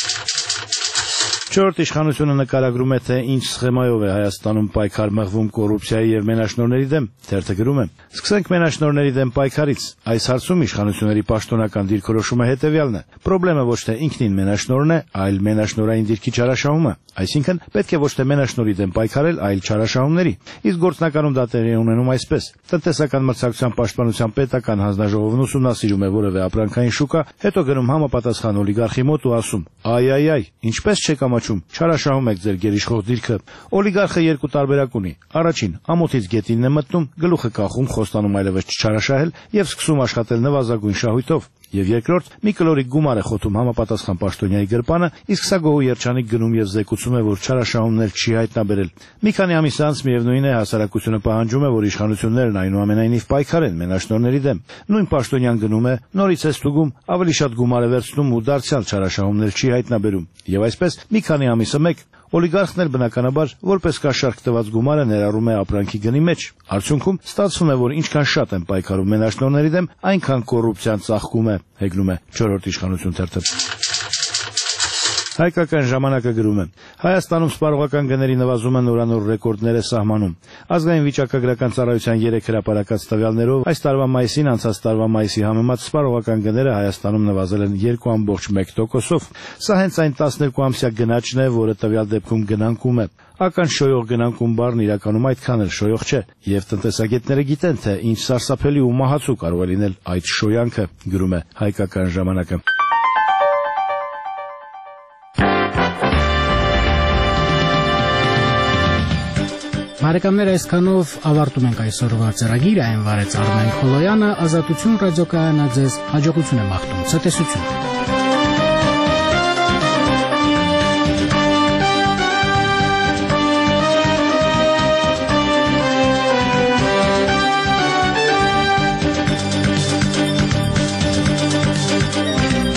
Չորրորդ իշխանությունը նկարագրում է, թե ինչ սխեմայով է Հայաստանում պայքար մղվում կոռուպցիայի եւ մենաշնորհների դեմ։ Թերթը գրում է. Սկսենք մենաշնորհների դեմ պայքարից։ Այս հարցում իշխանությունների պաշտոնական դիրքորոշումը հետեւյալն է. Պրոբլեմը ոչ թե ինքնին մենաշնորհն է, այլ մենաշնորհային դիրքի չարաշահումը։ Այսինքն պետք է ոչ թե մենաշնորհի դեմ պայքարել, այլ չարաշահումների։ Իսկ գործնականում դա տեղի է ունենում այսպես. տնտեսական մրցակցության պաշտպանության պետական հանձնաժողովն ուսումնասիրում է որևէ ապրանքային շուկա, հետո գնում համապատասխան օլիգարխի մոտ ու ասում. «Այ, ինչպես չեք ամաչում, չարաշահում եք ձեր գերիշխող դիրքը»։ Օլիգարխը երկու տարբերակ ունի։ Առաջին, ամոթից գետինն է մտնում, գլուխը կախում, խոստանում այլևս չչարաշահել եւ սկսում աշխատել նվազագույն շահույթով։ Եվ երկրորդ, մի կլորիկ գումար է խոթում համապատասխան պաշտոնյայի գրպանը, իսկ սա գոհու երջանիկ գնում եւ զեկուցում է, որ չարաշահումներ չի հայտնաբերել։ Մի քանի ամիս անց միևնույն է հասարակությունը պահանջում է, որ իշխանություններն այնուամենայնիվ պայքարեն մենաշնորհների դեմ։ Նույն պաշտոնյան գնում է, նորից է ստուգում, ավելի շատ գումար է վերցնում ու դարձյալ չարաշահումներ չի հայտնաբերում։ Եվ այսպես մի քանի ամիսը մեկ օլիգարխն էլ բնականաբար որպես կաշառք տված գումարը ներառում է ապրանքի գնի մեջ։ Արդյունքում ստացվում է, որ ինչքան շատ են պայքարում մենաշնորհների դեմ, այնքան կոռուպցիան ծաղկում է, հեգնում է չորրորդ իշխանություն թերթը։ Հայկական ժամանակը գրում է. Հայաստանում սպառողական գների նվազումը նորանոր ռեկորդներ է սահմանում։ Ազգային վիճակագրական ծառայության 3 հրապարակած տվյալներով այս տարվա մայիսին անցած տարվա մայիսի համեմատ սպառողական գները Հայաստանում նվազել են 2.1%-ով։ Սա հենց այն 12-ամսյա գնաճն է, որը տվյալ դեպքում գնանկում է։ Ական շոյող գնանկում բառն իրականում այդքան էլ շոյող չէ, եւ տնտեսագետները գիտեն, թե ինչ սարսափելի ու մահացու կարող է լինել այդ շոյանքը, գրում է Հայկական ժամանակը։ Բարեկամներ, այսքանով ավարտում ենք այսօրվա ծրագիրը, այն վարեց Արմեն Խոլոյանը, Ազատություն ռադիոկայանը ձեզ հաջողություն է մաղթում, ցտեսություն։